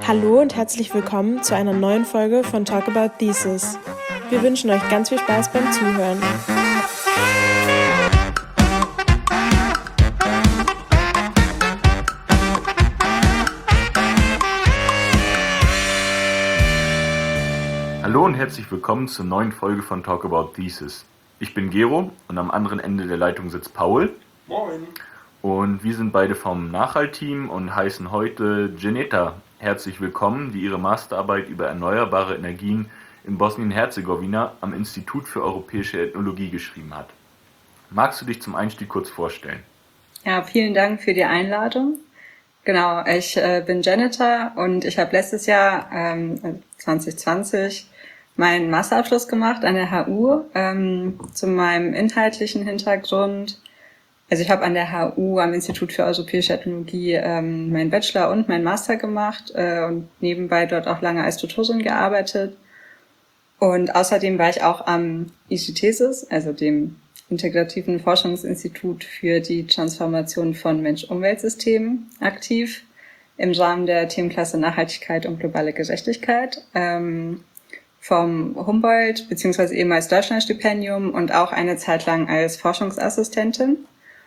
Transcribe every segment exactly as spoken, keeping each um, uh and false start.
Hallo und herzlich willkommen zu einer neuen Folge von Talk About Thesis. Wir wünschen euch ganz viel Spaß beim Zuhören. Hallo und herzlich willkommen zur neuen Folge von Talk About Thesis. Ich bin Gero und am anderen Ende der Leitung sitzt Paul. Moin. Und wir sind beide vom Nachhalt-Team und heißen heute Geneta herzlich willkommen, die ihre Masterarbeit über erneuerbare Energien in Bosnien-Herzegowina am Institut für Europäische Ethnologie geschrieben hat. Magst du dich zum Einstieg kurz vorstellen? Ja, vielen Dank für die Einladung. Genau, ich äh, bin Geneta und ich habe letztes Jahr, ähm, zwanzig zwanzig, meinen Masterabschluss gemacht an der H U. Ähm, zu meinem inhaltlichen Hintergrund. Also ich habe an der H U am Institut für Europäische Ethnologie ähm, meinen Bachelor und meinen Master gemacht äh, und nebenbei dort auch lange als Tutorin gearbeitet. Und außerdem war ich auch am IGThesis, also dem Integrativen Forschungsinstitut für die Transformation von Mensch-Umwelt-Systemen, aktiv im Rahmen der Themenklasse Nachhaltigkeit und globale Gerechtigkeit ähm, vom Humboldt bzw. ehemals Deutschlandstipendium und auch eine Zeit lang als Forschungsassistentin.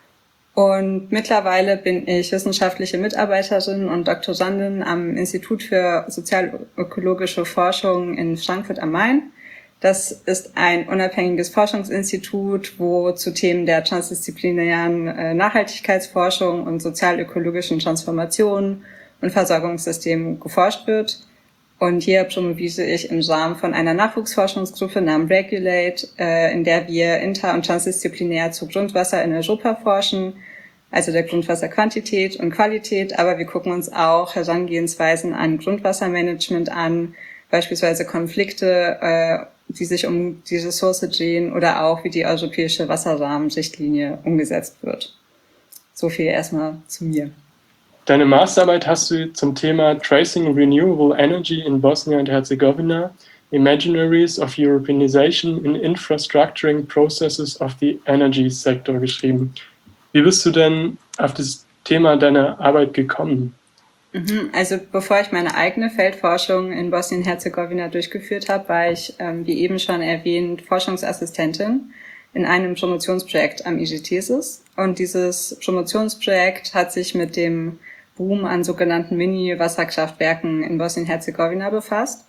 Und mittlerweile bin ich wissenschaftliche Mitarbeiterin und Doktorandin am Institut für sozialökologische Forschung in Frankfurt am Main. Das ist ein unabhängiges Forschungsinstitut, wo zu Themen der transdisziplinären Nachhaltigkeitsforschung und sozialökologischen Transformationen und Versorgungssystemen geforscht wird. Und hier promoviere ich im Rahmen von einer Nachwuchsforschungsgruppe namens Regulate, in der wir inter- und transdisziplinär zu Grundwasser in Europa forschen, also der Grundwasserquantität und Qualität, aber wir gucken uns auch Herangehensweisen an Grundwassermanagement an, beispielsweise Konflikte, die sich um die Ressource drehen oder auch wie die europäische Wasserrahmenrichtlinie umgesetzt wird. So viel erstmal zu mir. Deine Masterarbeit hast du zum Thema Tracing Renewable Energy in Bosnia and Herzegovina, Imaginaries of Europeanization in Infrastructuring Processes of the Energy Sector geschrieben. Wie bist du denn auf das Thema deiner Arbeit gekommen? Also bevor ich meine eigene Feldforschung in Bosnien-Herzegowina durchgeführt habe, war ich, ähm, wie eben schon erwähnt, Forschungsassistentin in einem Promotionsprojekt am IGThesis. Und dieses Promotionsprojekt hat sich mit dem Boom an sogenannten Mini-Wasserkraftwerken in Bosnien-Herzegowina befasst.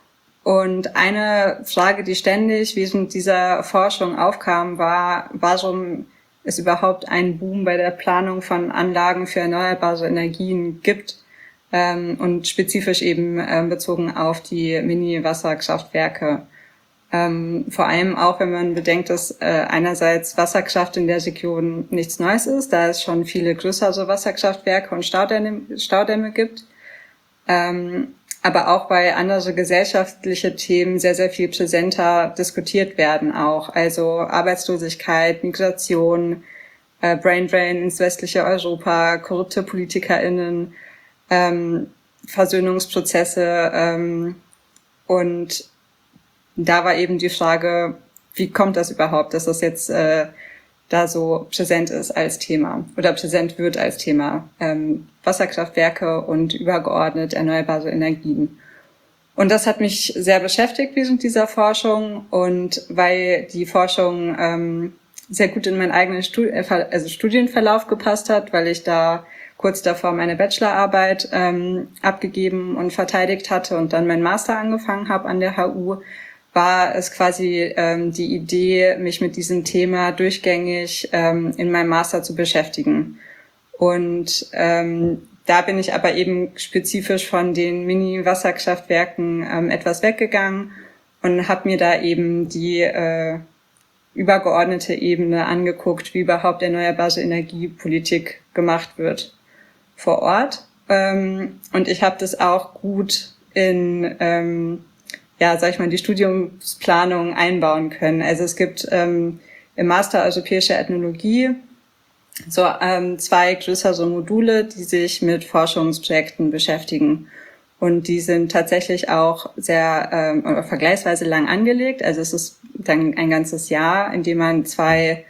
Und eine Frage, die ständig während dieser Forschung aufkam, war, warum es überhaupt einen Boom bei der Planung von Anlagen für erneuerbare Energien gibt, ähm, und spezifisch eben ähm, bezogen auf die Mini-Wasserkraftwerke. Ähm, vor allem auch, wenn man bedenkt, dass äh, einerseits Wasserkraft in der Region nichts Neues ist, da es schon viele größere Wasserkraftwerke und Staudämme, Staudämme gibt, ähm, aber auch weil andere gesellschaftliche Themen sehr, sehr viel präsenter diskutiert werden auch, also Arbeitslosigkeit, Migration, äh, Braindrain ins westliche Europa, korrupte PolitikerInnen, ähm, Versöhnungsprozesse ähm, und da war eben die Frage, wie kommt das überhaupt, dass das jetzt äh, da so präsent ist als Thema oder präsent wird als Thema, ähm, Wasserkraftwerke und übergeordnet erneuerbare Energien. Und das hat mich sehr beschäftigt während dieser Forschung und weil die Forschung ähm, sehr gut in meinen eigenen Stud- also Studienverlauf gepasst hat, weil ich da kurz davor meine Bachelorarbeit ähm, abgegeben und verteidigt hatte und dann meinen Master angefangen habe an der H U, war es quasi ähm, die Idee, mich mit diesem Thema durchgängig ähm, in meinem Master zu beschäftigen. Und ähm, da bin ich aber eben spezifisch von den Mini-Wasserkraftwerken ähm, etwas weggegangen und habe mir da eben die äh, übergeordnete Ebene angeguckt, wie überhaupt erneuerbare Energiepolitik gemacht wird vor Ort. Ähm, und ich habe das auch gut in ähm, ja, sag ich mal, die Studiumsplanung einbauen können. Also es gibt ähm, im Master Europäische Ethnologie so ähm, zwei größere Module, die sich mit Forschungsprojekten beschäftigen. Und die sind tatsächlich auch sehr ähm, oder vergleichsweise lang angelegt. Also es ist dann ein ganzes Jahr, in dem man zwei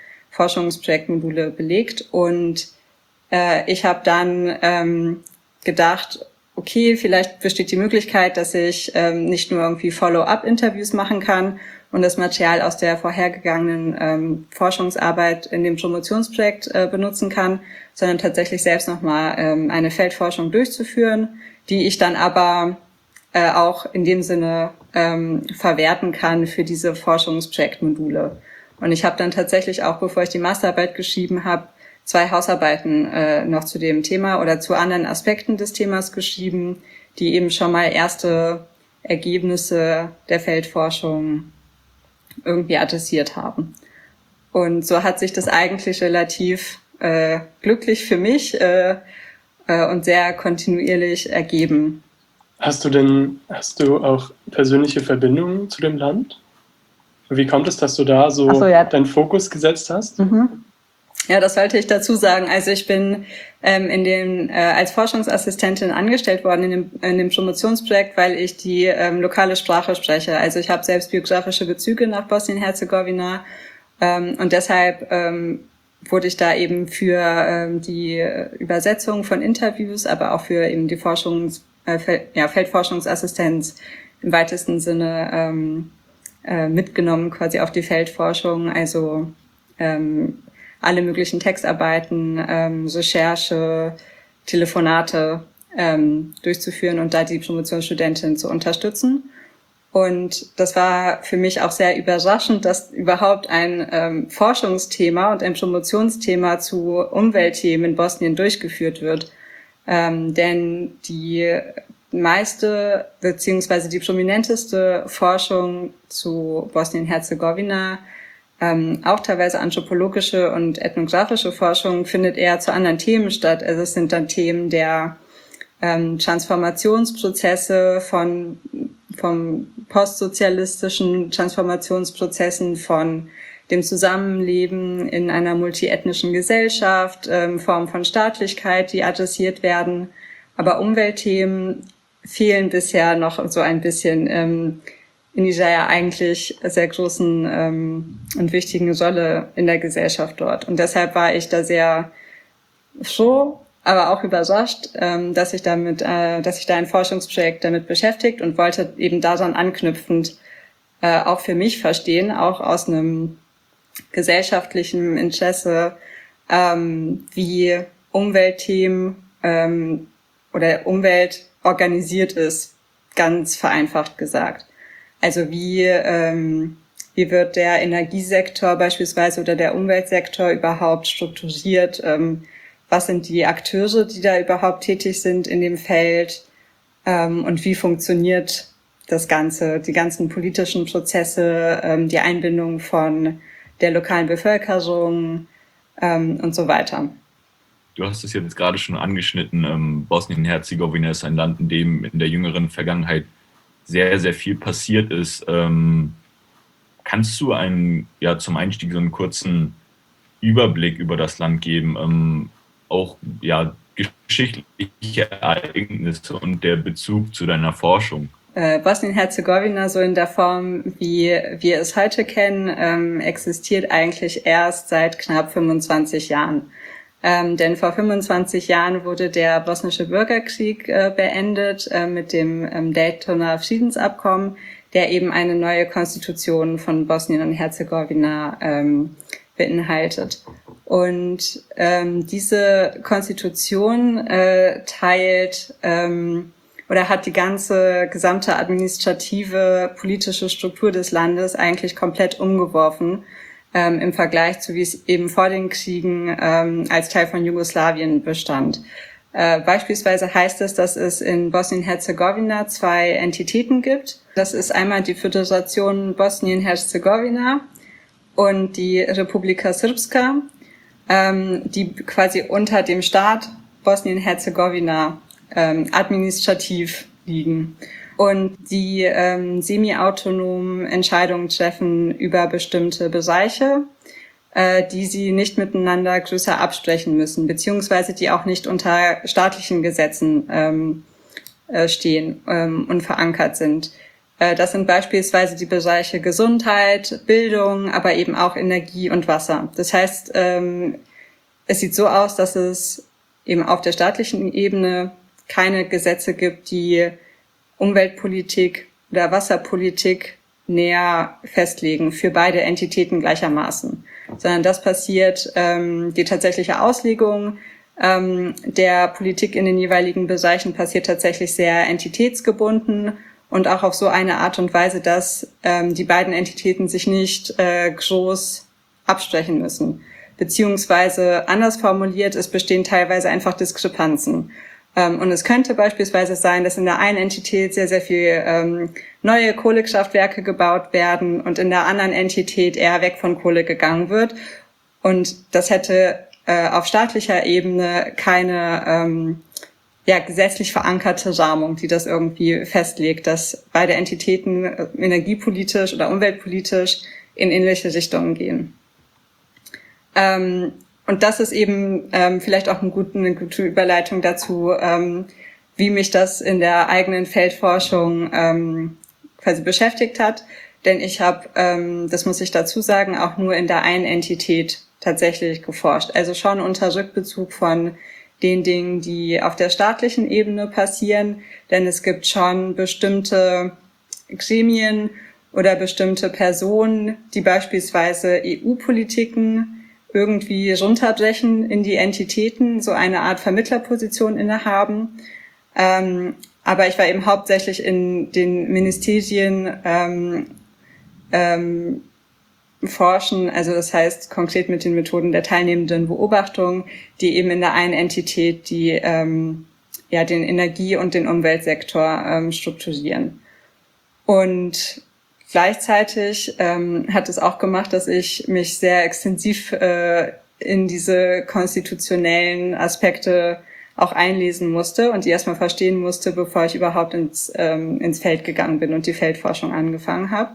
Forschungsprojektmodule belegt. Und äh, ich habe dann ähm, gedacht, okay, vielleicht besteht die Möglichkeit, dass ich ähm, nicht nur irgendwie Follow-up-Interviews machen kann und das Material aus der vorhergegangenen ähm, Forschungsarbeit in dem Promotionsprojekt äh, benutzen kann, sondern tatsächlich selbst nochmal ähm, eine Feldforschung durchzuführen, die ich dann aber äh, auch in dem Sinne ähm, verwerten kann für diese Forschungsprojektmodule. Und ich habe dann tatsächlich auch, bevor ich die Masterarbeit geschrieben habe, zwei Hausarbeiten äh, noch zu dem Thema oder zu anderen Aspekten des Themas geschrieben, die eben schon mal erste Ergebnisse der Feldforschung irgendwie adressiert haben. Und so hat sich das eigentlich relativ äh, glücklich für mich äh, äh, und sehr kontinuierlich ergeben. Hast du denn, hast du auch persönliche Verbindungen zu dem Land? Wie kommt es, dass du da so, Ach so, ja. deinen Fokus gesetzt hast? Mhm. Ja, das sollte ich dazu sagen. Also ich bin ähm, in den, äh, als Forschungsassistentin angestellt worden in dem, in dem Promotionsprojekt, weil ich die ähm, lokale Sprache spreche. Also ich habe selbst biografische Bezüge nach Bosnien-Herzegowina ähm, und deshalb ähm, wurde ich da eben für ähm, die Übersetzung von Interviews, aber auch für eben die Forschungs, äh, Fel- ja, Feldforschungsassistenz im weitesten Sinne ähm, äh, mitgenommen, quasi auf die Feldforschung. Also ähm, alle möglichen Textarbeiten, ähm, Recherche, Telefonate ähm, durchzuführen und da die Promotionsstudentin zu unterstützen. Und das war für mich auch sehr überraschend, dass überhaupt ein ähm, Forschungsthema und ein Promotionsthema zu Umweltthemen in Bosnien durchgeführt wird. Ähm, denn die meiste beziehungsweise die prominenteste Forschung zu Bosnien-Herzegowina, Ähm, auch teilweise anthropologische und ethnografische Forschung findet eher zu anderen Themen statt. Also es sind dann Themen der ähm, Transformationsprozesse von vom postsozialistischen Transformationsprozessen, von dem Zusammenleben in einer multiethnischen Gesellschaft, ähm, Formen von Staatlichkeit, die adressiert werden. Aber Umweltthemen fehlen bisher noch so ein bisschen ähm, in dieser ja eigentlich sehr großen ähm, und wichtigen Rolle in der Gesellschaft dort. Und deshalb war ich da sehr froh, aber auch überrascht, ähm, dass ich damit, äh, dass sich da ein Forschungsprojekt damit beschäftigt und wollte eben daran anknüpfend äh, auch für mich verstehen, auch aus einem gesellschaftlichen Interesse, ähm, wie Umweltthemen ähm, oder Umwelt organisiert ist, ganz vereinfacht gesagt. Also wie ähm, wie wird der Energiesektor beispielsweise oder der Umweltsektor überhaupt strukturiert? Ähm, was sind die Akteure, die da überhaupt tätig sind in dem Feld? Ähm, und wie funktioniert das Ganze, die ganzen politischen Prozesse, ähm, die Einbindung von der lokalen Bevölkerung ähm, und so weiter? Du hast es jetzt gerade schon angeschnitten. Ähm, Bosnien-Herzegowina ist ein Land, in dem in der jüngeren Vergangenheit sehr, sehr viel passiert ist. Ähm, kannst du einen, ja, zum Einstieg so einen kurzen Überblick über das Land geben, ähm, auch ja, geschichtliche Ereignisse und der Bezug zu deiner Forschung? Äh, Bosnien-Herzegowina, so in der Form, wie wir es heute kennen, ähm, existiert eigentlich erst seit knapp fünfundzwanzig Jahren. Ähm, denn vor fünfundzwanzig Jahren wurde der bosnische Bürgerkrieg äh, beendet äh, mit dem ähm, Daytoner Friedensabkommen, der eben eine neue Konstitution von Bosnien und Herzegowina ähm, beinhaltet. Und ähm, diese Konstitution äh, teilt ähm, oder hat die ganze gesamte administrative, politische Struktur des Landes eigentlich komplett umgeworfen, ähm, im Vergleich zu wie es eben vor den Kriegen ähm, als Teil von Jugoslawien bestand. Äh, beispielsweise heißt es, dass es in Bosnien-Herzegowina zwei Entitäten gibt. Das ist einmal die Föderation Bosnien-Herzegowina und die Republika Srpska, ähm, die quasi unter dem Staat Bosnien-Herzegowina ähm, administrativ liegen und die ähm, semi-autonom Entscheidungen treffen über bestimmte Bereiche, äh, die sie nicht miteinander größer absprechen müssen, beziehungsweise die auch nicht unter staatlichen Gesetzen ähm, äh, stehen ähm, und verankert sind. Äh, das sind beispielsweise die Bereiche Gesundheit, Bildung, aber eben auch Energie und Wasser. Das heißt, ähm, es sieht so aus, dass es eben auf der staatlichen Ebene keine Gesetze gibt, die Umweltpolitik oder Wasserpolitik näher festlegen für beide Entitäten gleichermaßen, sondern das passiert, ähm, die tatsächliche Auslegung ähm, der Politik in den jeweiligen Bereichen passiert tatsächlich sehr entitätsgebunden und auch auf so eine Art und Weise, dass ähm, die beiden Entitäten sich nicht äh, groß absprechen müssen. Beziehungsweise anders formuliert, es bestehen teilweise einfach Diskrepanzen. Ähm, und es könnte beispielsweise sein, dass in der einen Entität sehr, sehr viel ähm, neue Kohlekraftwerke gebaut werden und in der anderen Entität eher weg von Kohle gegangen wird. Und das hätte äh, auf staatlicher Ebene keine ähm, ja, gesetzlich verankerte Rahmung, die das irgendwie festlegt, dass beide Entitäten äh, energiepolitisch oder umweltpolitisch in ähnliche Richtungen gehen. Ähm, Und das ist eben ähm, vielleicht auch eine gute, eine gute Überleitung dazu, ähm, wie mich das in der eigenen Feldforschung ähm, quasi beschäftigt hat. Denn ich habe, ähm, das muss ich dazu sagen, auch nur in der einen Entität tatsächlich geforscht. Also schon unter Rückbezug von den Dingen, die auf der staatlichen Ebene passieren. Denn es gibt schon bestimmte Gremien oder bestimmte Personen, die beispielsweise E U-Politiken irgendwie runterbrechen in die Entitäten, so eine Art Vermittlerposition innehaben. Ähm, aber ich war eben hauptsächlich in den Ministerien ähm, ähm, forschen, also das heißt konkret mit den Methoden der teilnehmenden Beobachtung, die eben in der einen Entität die ähm, ja den Energie- und den Umweltsektor ähm, strukturieren. Und gleichzeitig ähm, hat es auch gemacht, dass ich mich sehr extensiv äh, in diese konstitutionellen Aspekte auch einlesen musste und die erstmal verstehen musste, bevor ich überhaupt ins, ähm, ins Feld gegangen bin und die Feldforschung angefangen habe.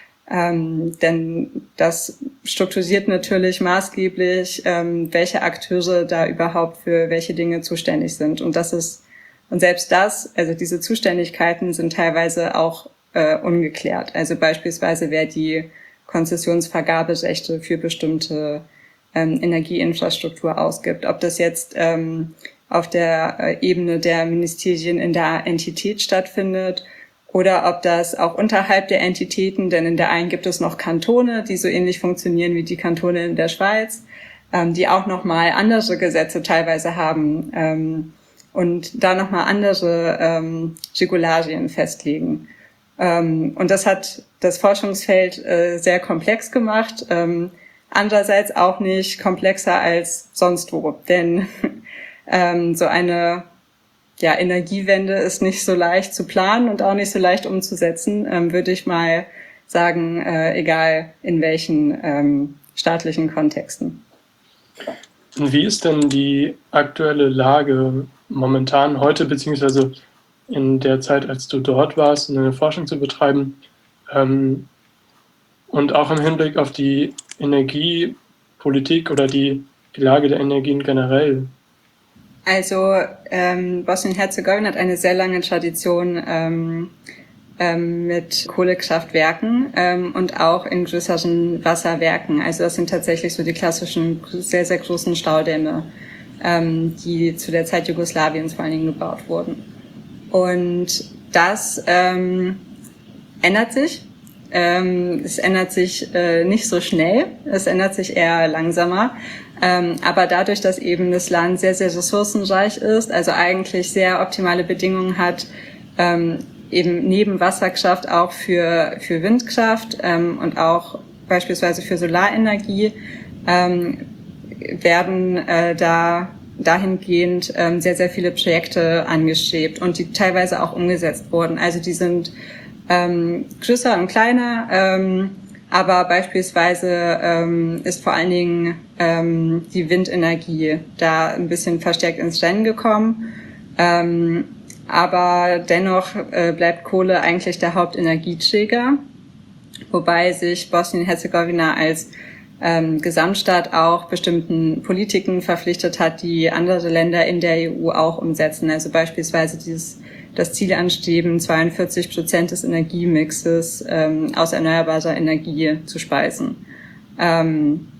Ähm, denn das strukturiert natürlich maßgeblich, ähm, welche Akteure da überhaupt für welche Dinge zuständig sind. Und das ist, und selbst das, also diese Zuständigkeiten sind teilweise auch äh, ungeklärt. Also beispielsweise, wer die Konzessionsvergaberechte für bestimmte ähm, Energieinfrastruktur ausgibt. Ob das jetzt ähm, auf der äh, Ebene der Ministerien in der Entität stattfindet oder ob das auch unterhalb der Entitäten, denn in der einen gibt es noch Kantone, die so ähnlich funktionieren wie die Kantone in der Schweiz, ähm, die auch nochmal andere Gesetze teilweise haben ähm, und da nochmal andere ähm, Regularien festlegen. Ähm, und das hat das Forschungsfeld äh, sehr komplex gemacht, ähm, andererseits auch nicht komplexer als sonst wo, denn ähm, so eine ja, Energiewende ist nicht so leicht zu planen und auch nicht so leicht umzusetzen, ähm, würde ich mal sagen, äh, egal in welchen ähm, staatlichen Kontexten. Und wie ist denn die aktuelle Lage momentan heute, beziehungsweise in der Zeit, als du dort warst, um eine Forschung zu betreiben, ähm, und auch im Hinblick auf die Energiepolitik oder die, die Lage der Energien generell? Also ähm, Bosnien-Herzegowina hat eine sehr lange Tradition ähm, ähm, mit Kohlekraftwerken ähm, und auch in größeren Wasserwerken. Also das sind tatsächlich so die klassischen, sehr, sehr großen Staudämme, ähm, die zu der Zeit Jugoslawiens vor allen Dingen gebaut wurden. Und das ähm, ändert sich. Ähm, es ändert sich äh, nicht so schnell, es ändert sich eher langsamer. Ähm, aber dadurch, dass eben das Land sehr, sehr ressourcenreich ist, also eigentlich sehr optimale Bedingungen hat, ähm, eben neben Wasserkraft auch für, für Windkraft ähm, und auch beispielsweise für Solarenergie, ähm, werden äh, da dahingehend ähm, sehr, sehr viele Projekte angestrebt und die teilweise auch umgesetzt wurden. Also die sind ähm, größer und kleiner, ähm, aber beispielsweise ähm, ist vor allen Dingen ähm, die Windenergie da ein bisschen verstärkt ins Rennen gekommen. Ähm, aber dennoch äh, bleibt Kohle eigentlich der Hauptenergieträger, wobei sich Bosnien-Herzegowina als ähm, Gesamtstaat auch bestimmten Politiken verpflichtet hat, die andere Länder in der E U auch umsetzen. Also beispielsweise dieses das Ziel anstreben, zweiundvierzig Prozent des Energiemixes ähm, aus erneuerbarer Energie zu speisen. Ähm,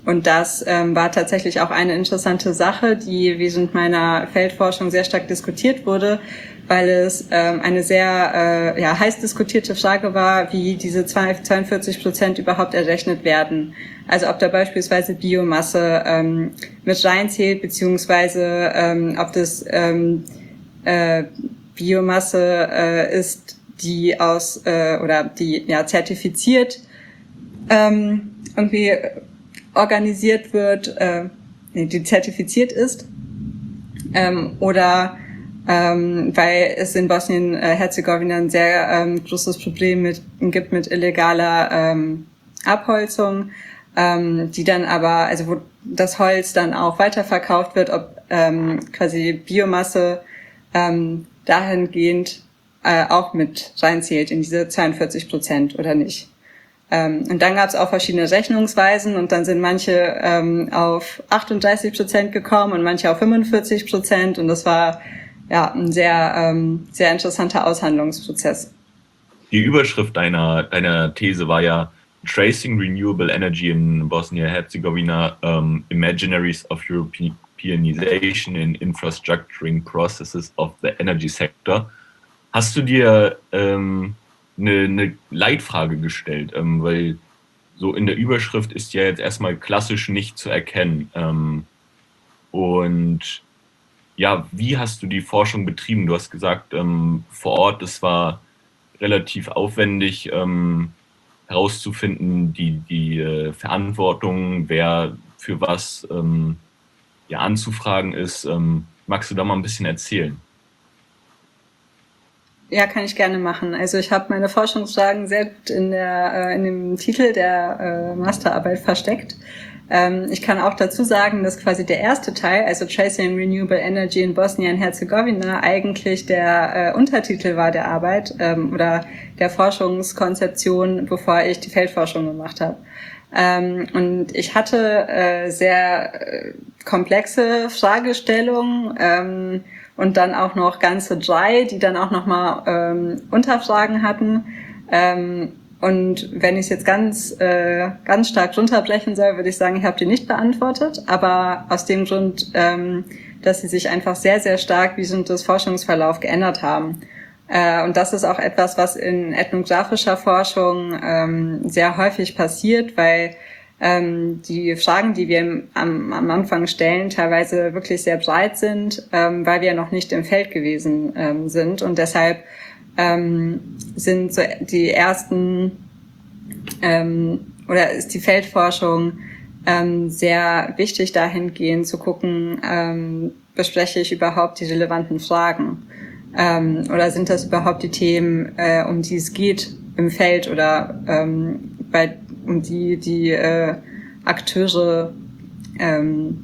und das ähm, war tatsächlich auch eine interessante Sache, die während meiner Feldforschung sehr stark diskutiert wurde, weil es ähm, eine sehr äh, ja, heiß diskutierte Frage war, wie diese zweiundvierzig Prozent überhaupt errechnet werden. Also ob da beispielsweise Biomasse ähm, mit reinzählt, beziehungsweise ähm, ob das ähm, äh, Biomasse äh, ist, die aus äh, oder die ja zertifiziert ähm, irgendwie organisiert wird, äh, die zertifiziert ist, ähm, oder ähm, weil es in Bosnien-Herzegowina ein sehr ähm, großes Problem mit, gibt mit illegaler ähm, Abholzung, ähm, die dann aber, also wo das Holz dann auch weiterverkauft wird, ob ähm, quasi Biomasse ähm, dahingehend äh, auch mit reinzählt in diese zweiundvierzig Prozent oder nicht. Ähm, und dann gab es auch verschiedene Rechnungsweisen und dann sind manche ähm, auf achtunddreißig Prozent gekommen und manche auf fünfundvierzig Prozent und das war ja ein sehr ähm, sehr interessanter Aushandlungsprozess. Die Überschrift deiner deiner These war ja Tracing Renewable Energy in Bosnia-Herzegowina, um, Imaginaries of Europeanization in Infrastructuring Processes of the Energy Sector. Hast du dir ähm, eine, eine Leitfrage gestellt, ähm, weil so in der Überschrift ist ja jetzt erstmal klassisch nicht zu erkennen. Ähm, und ja, wie hast du die Forschung betrieben? Du hast gesagt, ähm, vor Ort, es war relativ aufwendig ähm, herauszufinden, die, die äh, Verantwortung, wer für was ähm, ja, anzufragen ist. Ähm, magst du da mal ein bisschen erzählen? Ja, kann ich gerne machen. Also ich habe meine Forschungsfragen sehr gut in der äh, in dem Titel der äh, Masterarbeit versteckt. Ähm, ich kann auch dazu sagen, dass quasi der erste Teil, also Tracing Renewable Energy in Bosnien-Herzegowina, eigentlich der äh, Untertitel war der Arbeit ähm, oder der Forschungskonzeption, bevor ich die Feldforschung gemacht habe. Ähm, und ich hatte äh, sehr äh, komplexe Fragestellungen ähm, und dann auch noch ganze drei, die dann auch nochmal ähm, Unterfragen hatten. Ähm, und wenn ich es jetzt ganz äh, ganz stark runterbrechen soll, würde ich sagen, ich habe die nicht beantwortet, aber aus dem Grund, ähm, dass sie sich einfach sehr, sehr stark während des Forschungsverlaufs geändert haben. Äh, und das ist auch etwas, was in ethnographischer Forschung ähm, sehr häufig passiert, weil ähm, die Fragen, die wir im, am, am Anfang stellen, teilweise wirklich sehr breit sind, ähm, weil wir noch nicht im Feld gewesen ähm, sind. Und deshalb ähm, sind so die ersten ähm, oder ist die Feldforschung ähm, sehr wichtig dahingehend zu gucken, ähm, bespreche ich überhaupt die relevanten Fragen? Ähm, oder sind das überhaupt die Themen, äh, um die es geht im Feld oder ähm, bei um die die äh, Akteure ähm,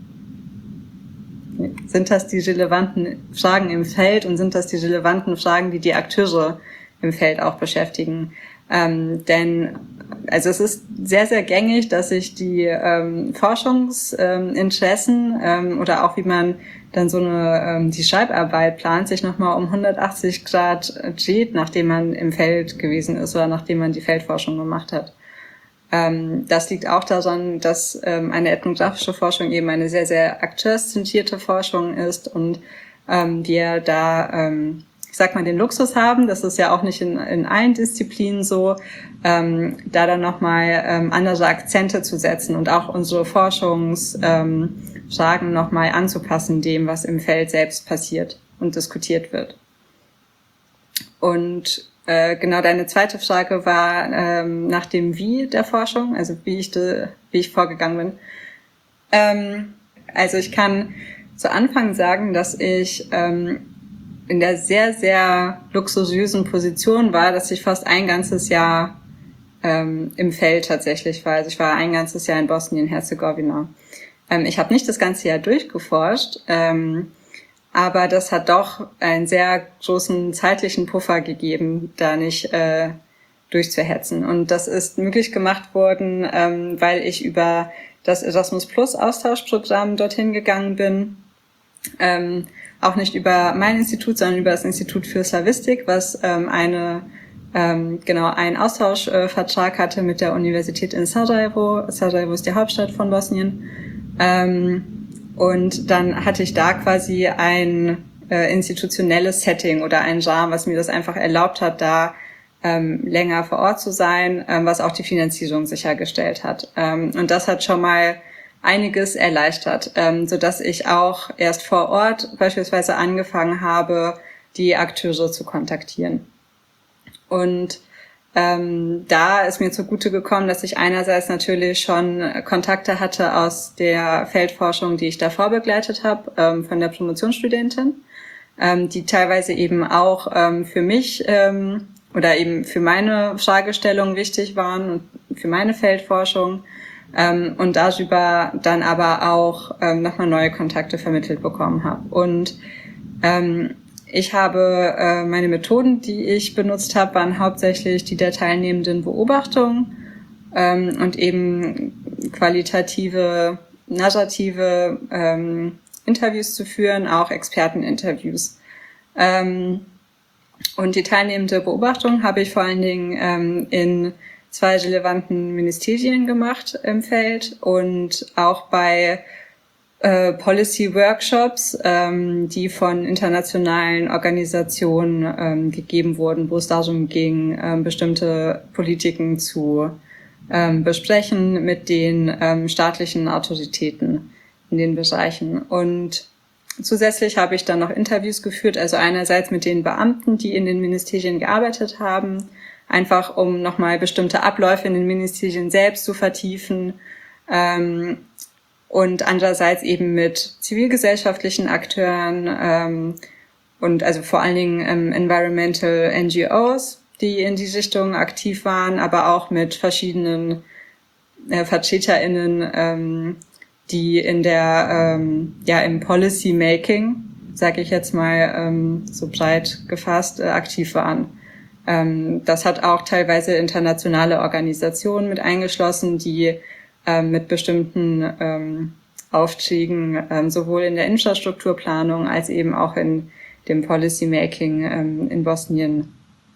sind das die relevanten Fragen im Feld und sind das die relevanten Fragen, die die Akteure im Feld auch beschäftigen? Ähm, denn also es ist sehr, sehr gängig, dass sich die ähm, Forschungsinteressen ähm, oder auch wie man dann so eine ähm, die Schreibarbeit plant, sich nochmal um hundertachtzig Grad dreht, nachdem man im Feld gewesen ist oder nachdem man die Feldforschung gemacht hat. Ähm, das liegt auch daran, dass ähm, eine ethnographische Forschung eben eine sehr, sehr akteurszentrierte Forschung ist und ähm, wir da, ähm, ich sag mal, den Luxus haben, das ist ja auch nicht in, in allen Disziplinen so, ähm, da dann nochmal ähm, andere Akzente zu setzen und auch unsere Forschungsfragen ähm, nochmal anzupassen dem, was im Feld selbst passiert und diskutiert wird. Und äh, genau deine zweite Frage war ähm, nach dem Wie der Forschung, also wie ich, de, wie ich vorgegangen bin. Ähm, also ich kann zu Anfang sagen, dass ich ähm, in der sehr, sehr luxuriösen Position war, dass ich fast ein ganzes Jahr ähm, im Feld tatsächlich war. Also ich war ein ganzes Jahr in Bosnien-Herzegowina. Ähm, ich habe nicht das ganze Jahr durchgeforscht, ähm, aber das hat doch einen sehr großen zeitlichen Puffer gegeben, da nicht äh, durchzuhetzen. Und das ist möglich gemacht worden, ähm, weil ich über das Erasmus Plus Austauschprogramm dorthin gegangen bin. Ähm, auch nicht über mein Institut, sondern über das Institut für Slawistik, was ähm, eine ähm, genau einen Austauschvertrag hatte mit der Universität in Sarajevo. Sarajevo ist die Hauptstadt von Bosnien. Ähm, und dann hatte ich da quasi ein äh, institutionelles Setting oder ein Genre, was mir das einfach erlaubt hat, da ähm, länger vor Ort zu sein, ähm, was auch die Finanzierung sichergestellt hat. Ähm, und das hat schon mal einiges erleichtert, ähm, so dass ich auch erst vor Ort beispielsweise angefangen habe, die Akteure zu kontaktieren. Und ähm, da ist mir zugute gekommen, dass ich einerseits natürlich schon Kontakte hatte aus der Feldforschung, die ich davor begleitet habe, ähm, von der Promotionsstudentin, ähm, die teilweise eben auch ähm, für mich ähm, oder eben für meine Fragestellung wichtig waren und für meine Feldforschung. Ähm, und darüber dann aber auch ähm, nochmal neue Kontakte vermittelt bekommen habe. Und ähm, ich habe äh, meine Methoden, die ich benutzt habe, waren hauptsächlich die der teilnehmenden Beobachtung ähm, und eben qualitative, narrative ähm, Interviews zu führen, auch Experteninterviews. Ähm, und die teilnehmende Beobachtung habe ich vor allen Dingen ähm, in zwei relevanten Ministerien gemacht im Feld und auch bei äh, Policy-Workshops, ähm, die von internationalen Organisationen ähm, gegeben wurden, wo es darum ging, ähm, bestimmte Politiken zu ähm, besprechen mit den ähm, staatlichen Autoritäten in den Bereichen. Und zusätzlich habe ich dann noch Interviews geführt, also einerseits mit den Beamten, die in den Ministerien gearbeitet haben, einfach um nochmal bestimmte Abläufe in den Ministerien selbst zu vertiefen, ähm, und andererseits eben mit zivilgesellschaftlichen Akteuren ähm, und also vor allen Dingen ähm, Environmental N G Os, die in die Richtung aktiv waren, aber auch mit verschiedenen äh, VertreterInnen, ähm, die in der ähm, ja im Policy Making, sage ich jetzt mal ähm, so breit gefasst, äh, aktiv waren. Das hat auch teilweise internationale Organisationen mit eingeschlossen, die ähm, mit bestimmten ähm, Aufträgen ähm, sowohl in der Infrastrukturplanung als eben auch in dem Policymaking ähm, in Bosnien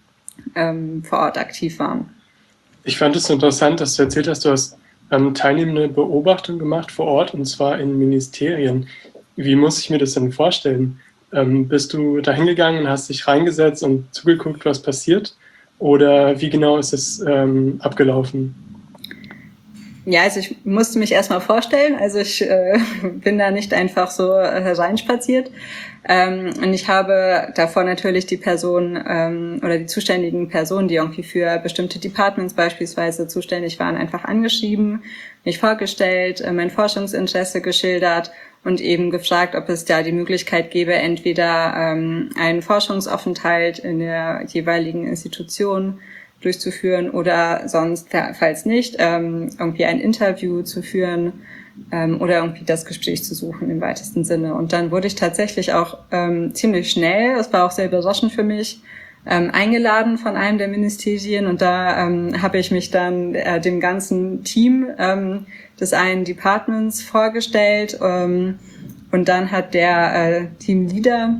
ähm, vor Ort aktiv waren. Ich fand es interessant, dass du erzählt hast, du hast ähm, teilnehmende Beobachtung gemacht vor Ort und zwar in Ministerien. Wie muss ich mir das denn vorstellen? Ähm, bist du da hingegangen und hast dich reingesetzt und zugeguckt, was passiert? Oder wie genau ist es ähm, abgelaufen? Ja, also ich musste mich erstmal vorstellen. Also ich äh, bin da nicht einfach so hereinspaziert. Ähm, und ich habe davor natürlich die Person ähm, oder die zuständigen Personen, die irgendwie für bestimmte Departments beispielsweise zuständig waren, einfach angeschrieben, mich vorgestellt, äh, mein Forschungsinteresse geschildert und eben gefragt, ob es da die Möglichkeit gäbe, entweder ähm, einen Forschungsaufenthalt in der jeweiligen Institution durchzuführen oder sonst, falls nicht, ähm, irgendwie ein Interview zu führen ähm, oder irgendwie das Gespräch zu suchen im weitesten Sinne. Und dann wurde ich tatsächlich auch ähm, ziemlich schnell, das war auch sehr überraschend für mich, ähm, eingeladen von einem der Ministerien und da ähm, habe ich mich dann äh, dem ganzen Team ähm, des einen Departments vorgestellt ähm, und dann hat der äh, Teamleader,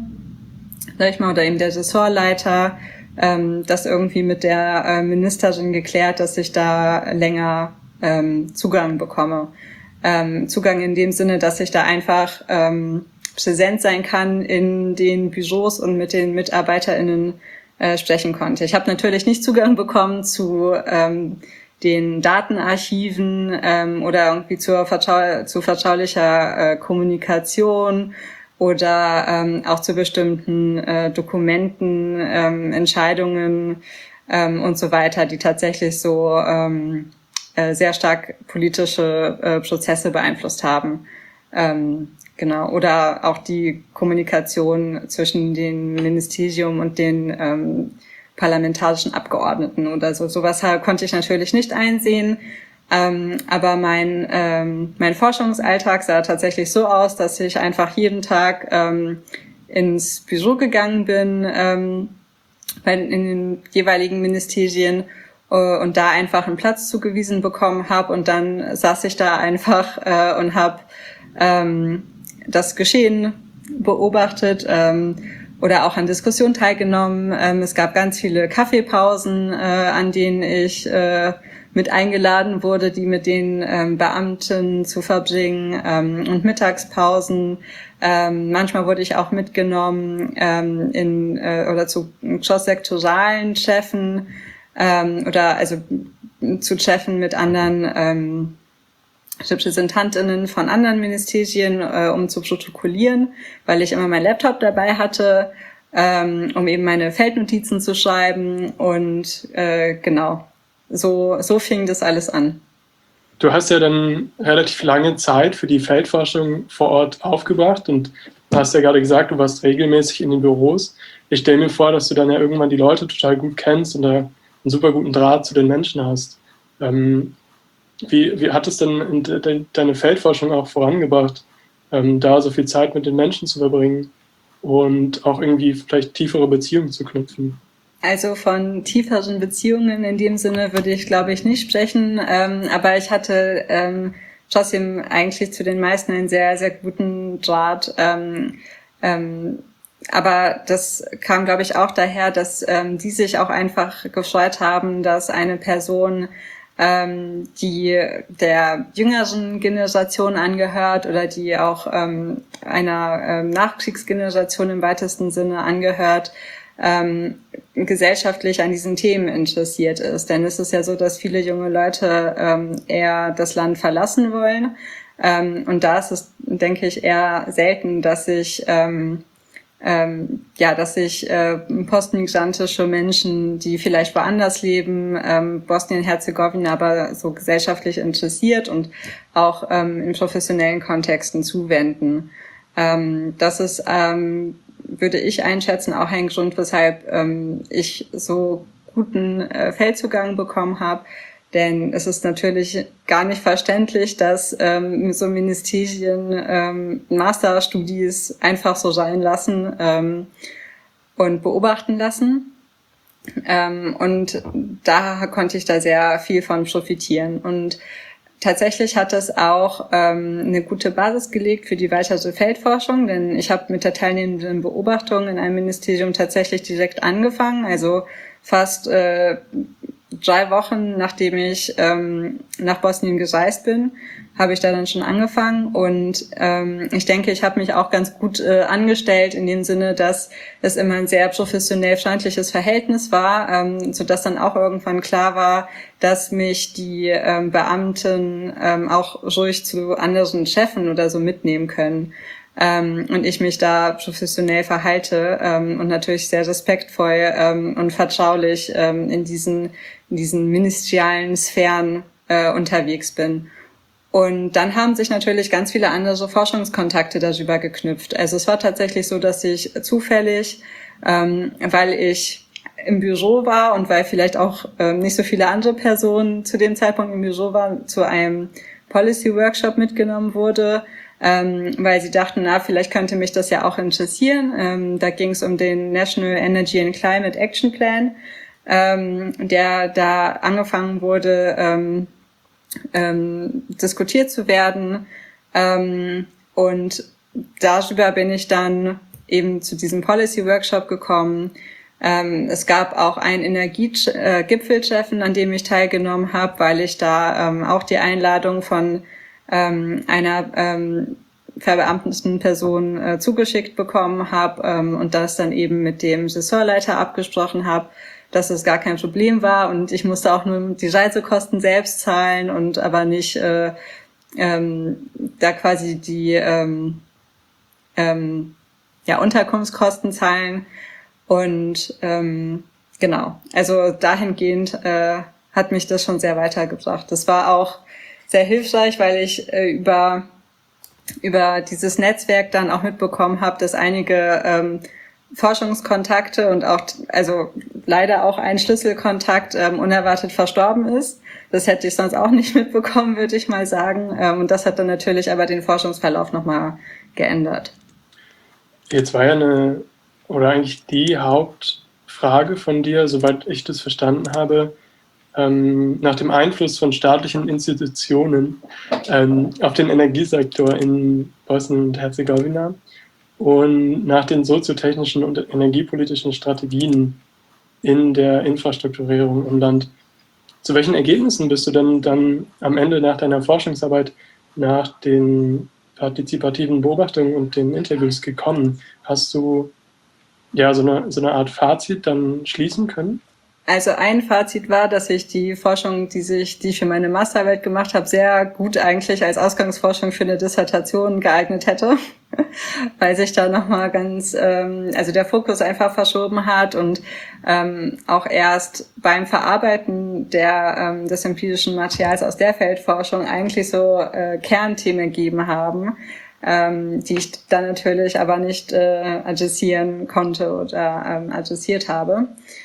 sag ich mal, oder eben der Ressortleiter ähm, das irgendwie mit der äh, Ministerin geklärt, dass ich da länger ähm, Zugang bekomme. Ähm, Zugang in dem Sinne, dass ich da einfach ähm, präsent sein kann in den Büros und mit den MitarbeiterInnen äh, sprechen konnte. Ich habe natürlich nicht Zugang bekommen zu ähm, den Datenarchiven ähm, oder irgendwie zur vertrau- zu vertraulicher äh, Kommunikation oder ähm, auch zu bestimmten äh, Dokumenten, ähm, Entscheidungen ähm, und so weiter, die tatsächlich so ähm, äh, sehr stark politische äh, Prozesse beeinflusst haben. Ähm, genau. Oder auch die Kommunikation zwischen dem Ministerium und den ähm, parlamentarischen Abgeordneten oder so. Sowas konnte ich natürlich nicht einsehen. Ähm, aber mein, ähm, mein Forschungsalltag sah tatsächlich so aus, dass ich einfach jeden Tag ähm, ins Büro gegangen bin, ähm, bei, in den jeweiligen Ministerien äh, und da einfach einen Platz zugewiesen bekommen habe. Und dann saß ich da einfach äh, und habe ähm, das Geschehen beobachtet ähm, oder auch an Diskussionen teilgenommen. Ähm, es gab ganz viele Kaffeepausen, äh, an denen ich äh, mit eingeladen wurde, die mit den ähm, Beamten zu verbringen, ähm, und Mittagspausen. Ähm, manchmal wurde ich auch mitgenommen ähm, in äh, oder zu cross-sektoralen Treffen ähm, oder also zu Treffen mit anderen ähm, Repräsentantinnen von anderen Ministerien, äh, um zu protokollieren, weil ich immer meinen Laptop dabei hatte, ähm, um eben meine Feldnotizen zu schreiben. Und äh, genau, so, so fing das alles an. Du hast ja dann relativ lange Zeit für die Feldforschung vor Ort aufgebracht und du hast ja gerade gesagt, du warst regelmäßig in den Büros. Ich stelle mir vor, dass du dann ja irgendwann die Leute total gut kennst und da einen super guten Draht zu den Menschen hast. Ähm, wie, wie hat es denn in de, deine Feldforschung auch vorangebracht, ähm, da so viel Zeit mit den Menschen zu verbringen und auch irgendwie vielleicht tiefere Beziehungen zu knüpfen? Also von tieferen Beziehungen in dem Sinne würde ich, glaube ich, nicht sprechen. Ähm, aber ich hatte ähm, trotzdem eigentlich zu den meisten einen sehr, sehr guten Draht. Ähm, ähm, aber das kam, glaube ich, auch daher, dass ähm, die sich auch einfach gefreut haben, dass eine Person, ähm, die der jüngeren Generation angehört oder die auch ähm, einer ähm, Nachkriegsgeneration im weitesten Sinne angehört, Ähm, gesellschaftlich an diesen Themen interessiert ist. Denn es ist ja so, dass viele junge Leute ähm, eher das Land verlassen wollen. Ähm, und da ist es, denke ich, eher selten, dass sich ähm, ähm, ja, dass sich äh, postmigrantische Menschen, die vielleicht woanders leben, ähm, Bosnien-Herzegowina aber so gesellschaftlich interessiert und auch ähm, in professionellen Kontexten zuwenden. Ähm, das ist ähm, würde ich einschätzen, auch ein Grund, weshalb ähm, ich so guten äh, Feldzugang bekommen habe. Denn es ist natürlich gar nicht verständlich, dass ähm, so Ministerien ähm, Masterstudies einfach so sein lassen ähm, und beobachten lassen. Ähm, und da konnte ich da sehr viel von profitieren. Und tatsächlich hat es auch ähm, eine gute Basis gelegt für die weitere Feldforschung, denn ich habe mit der teilnehmenden Beobachtung in einem Ministerium tatsächlich direkt angefangen, also fast äh, drei Wochen nachdem ich ähm, nach Bosnien gereist bin, habe ich da dann schon angefangen und ähm, ich denke, ich habe mich auch ganz gut äh, angestellt in dem Sinne, dass es immer ein sehr professionell freundliches Verhältnis war, ähm, sodass dann auch irgendwann klar war, dass mich die ähm, Beamten ähm, auch ruhig zu anderen Chefen oder so mitnehmen können. Ähm, und ich mich da professionell verhalte ähm, und natürlich sehr respektvoll ähm, und vertraulich ähm, in diesen in diesen ministerialen Sphären äh, unterwegs bin. Und dann haben sich natürlich ganz viele andere Forschungskontakte darüber geknüpft. Also es war tatsächlich so, dass ich zufällig, ähm, weil ich im Büro war und weil vielleicht auch ähm, nicht so viele andere Personen zu dem Zeitpunkt im Büro waren, zu einem Policy-Workshop mitgenommen wurde, ähm, weil sie dachten, na, vielleicht könnte mich das ja auch interessieren. Ähm, da ging es um den National Energy and Climate Action Plan, ähm, der da angefangen wurde, ähm, ähm, diskutiert zu werden. Ähm, und darüber bin ich dann eben zu diesem Policy-Workshop gekommen. Ähm, es gab auch ein Energiegipfeltreffen, an dem ich teilgenommen habe, weil ich da ähm, auch die Einladung von ähm, einer ähm, verbeamteten Person äh, zugeschickt bekommen habe ähm, und das dann eben mit dem Ressortleiter abgesprochen habe, dass es gar kein Problem war und ich musste auch nur die Reisekosten selbst zahlen und aber nicht äh, ähm, da quasi die ähm, ähm, ja, Unterkunftskosten zahlen. Und ähm, genau, also dahingehend äh, hat mich das schon sehr weitergebracht. Das war auch sehr hilfreich, weil ich äh, über über dieses Netzwerk dann auch mitbekommen habe, dass einige ähm, Forschungskontakte und auch, also leider auch ein Schlüsselkontakt ähm, unerwartet verstorben ist. Das hätte ich sonst auch nicht mitbekommen, würde ich mal sagen. Ähm, und das hat dann natürlich aber den Forschungsverlauf nochmal geändert. Jetzt war ja eine, oder eigentlich die Hauptfrage von dir, soweit ich das verstanden habe, ähm, nach dem Einfluss von staatlichen Institutionen ähm, auf den Energiesektor in Bosnien und Herzegowina. und nach den soziotechnischen und energiepolitischen Strategien in der Infrastrukturierung im Land. Zu welchen Ergebnissen bist du denn dann am Ende nach deiner Forschungsarbeit, nach den partizipativen Beobachtungen und den Interviews gekommen? Hast du ja so eine, so eine Art Fazit dann schließen können? Also ein Fazit war, dass ich die Forschung, die sich, die ich für meine Masterarbeit gemacht habe, sehr gut eigentlich als Ausgangsforschung für eine Dissertation geeignet hätte, weil sich da nochmal ganz, ähm, also der Fokus einfach verschoben hat und ähm, auch erst beim Verarbeiten der ähm, des empirischen Materials aus der Feldforschung eigentlich so äh, Kernthemen gegeben haben, ähm, die ich dann natürlich aber nicht äh, adressieren konnte oder ähm, adressiert habe.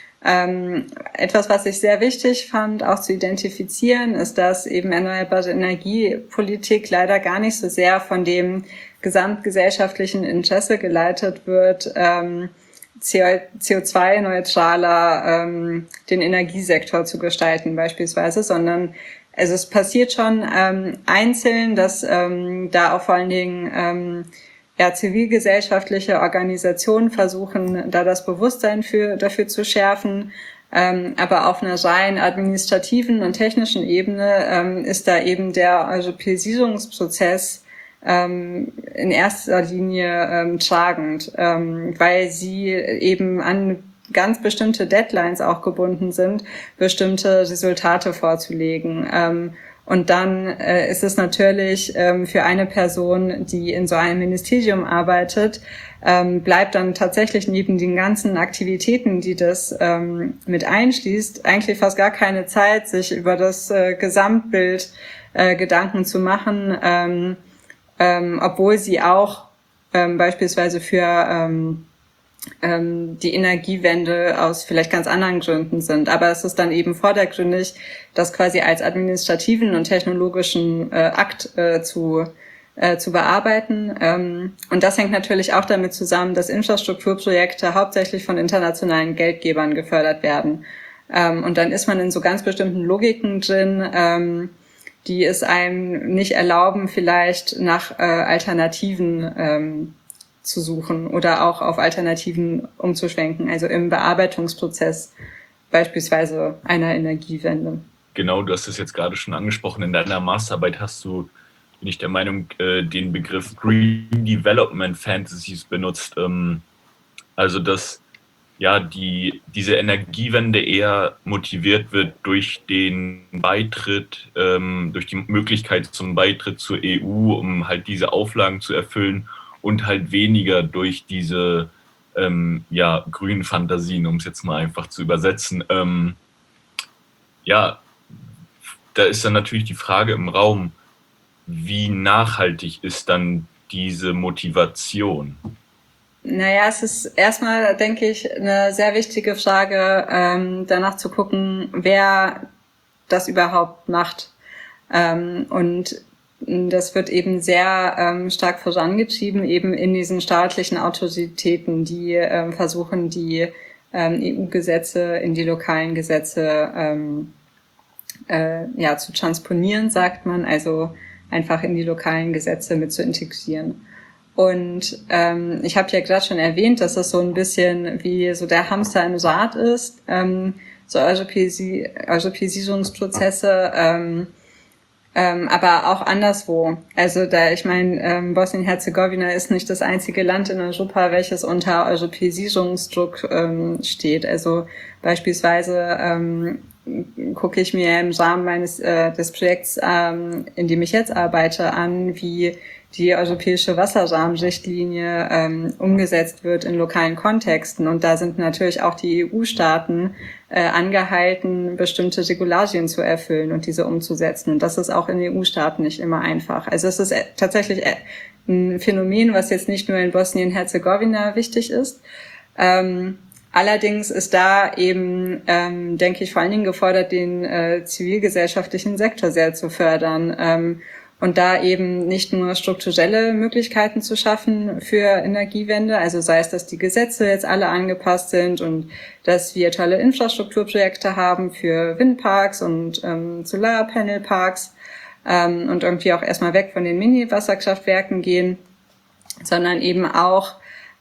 Ähm, etwas, was ich sehr wichtig fand, auch zu identifizieren, ist, dass eben erneuerbare Energiepolitik leider gar nicht so sehr von dem gesamtgesellschaftlichen Interesse geleitet wird, ähm, C O zwei neutraler ähm, den Energiesektor zu gestalten beispielsweise, sondern also es passiert schon ähm, einzeln, dass ähm, da auch vor allen Dingen ähm, ja, zivilgesellschaftliche Organisationen versuchen, da das Bewusstsein für, dafür zu schärfen. Ähm, aber auf einer rein administrativen und technischen Ebene ähm, ist da eben der Europäisierungsprozess ähm, in erster Linie ähm, tragend, ähm, weil sie eben an ganz bestimmte Deadlines auch gebunden sind, bestimmte Resultate vorzulegen. Ähm, Und dann äh, ist es natürlich ähm, für eine Person, die in so einem Ministerium arbeitet, ähm, bleibt dann tatsächlich neben den ganzen Aktivitäten, die das ähm, mit einschließt, eigentlich fast gar keine Zeit, sich über das äh, Gesamtbild äh, Gedanken zu machen, ähm, ähm, obwohl sie auch ähm, beispielsweise für ähm, die Energiewende aus vielleicht ganz anderen Gründen sind. Aber es ist dann eben vordergründig, das quasi als administrativen und technologischen äh, Akt äh, zu äh, zu bearbeiten. Ähm, und das hängt natürlich auch damit zusammen, dass Infrastrukturprojekte hauptsächlich von internationalen Geldgebern gefördert werden. Ähm, und dann ist man in so ganz bestimmten Logiken drin, ähm, die es einem nicht erlauben, vielleicht nach äh, Alternativen ähm, zu suchen oder auch auf Alternativen umzuschwenken, also im Bearbeitungsprozess beispielsweise einer Energiewende. Genau, du hast es jetzt gerade schon angesprochen. In deiner Masterarbeit hast du, bin ich der Meinung, den Begriff Green Development Fantasies benutzt. Also dass ja die diese Energiewende eher motiviert wird durch den Beitritt, durch die Möglichkeit zum Beitritt zur E U, um halt diese Auflagen zu erfüllen. Und halt weniger durch diese ähm, ja, grünen Fantasien, um es jetzt mal einfach zu übersetzen. Ähm, ja, da ist dann natürlich die Frage im Raum, wie nachhaltig ist dann diese Motivation? Naja, es ist erstmal, denke ich, eine sehr wichtige Frage, ähm, danach zu gucken, wer das überhaupt macht. Ähm, und das wird eben sehr ähm, stark vorangetrieben, eben in diesen staatlichen Autoritäten, die ähm, versuchen, die ähm, E U-Gesetze in die lokalen Gesetze ähm, äh, ja zu transponieren, sagt man, also einfach in die lokalen Gesetze mit zu integrieren. Und ähm, ich habe ja gerade schon erwähnt, dass das so ein bisschen wie so der Hamster im Rad ist, ähm, so Europäisi- Europäisierungsprozesse, ähm, Ähm, aber auch anderswo. Also da, ich meine, ähm, Bosnien-Herzegowina ist nicht das einzige Land in Europa, welches unter Europäisierungsdruck ähm, steht. Also beispielsweise ähm, gucke ich mir im Rahmen meines äh, des Projekts, ähm, in dem ich jetzt arbeite, an, wie die europäische Wasserrahmenrichtlinie ähm, umgesetzt wird in lokalen Kontexten. Und da sind natürlich auch die E U-Staaten äh, angehalten, bestimmte Regularien zu erfüllen und diese umzusetzen. Und das ist auch in E U-Staaten nicht immer einfach. Also es ist äh, tatsächlich äh, ein Phänomen, was jetzt nicht nur in Bosnien-Herzegowina wichtig ist. Ähm, allerdings ist da eben, ähm, denke ich, vor allen Dingen gefordert, den äh, zivilgesellschaftlichen Sektor sehr zu fördern. Ähm, Und da eben nicht nur strukturelle Möglichkeiten zu schaffen für Energiewende, also sei es, dass die Gesetze jetzt alle angepasst sind und dass wir tolle Infrastrukturprojekte haben für Windparks und ähm, Solarpanelparks ähm, und irgendwie auch erstmal weg von den Mini-Wasserkraftwerken gehen, sondern eben auch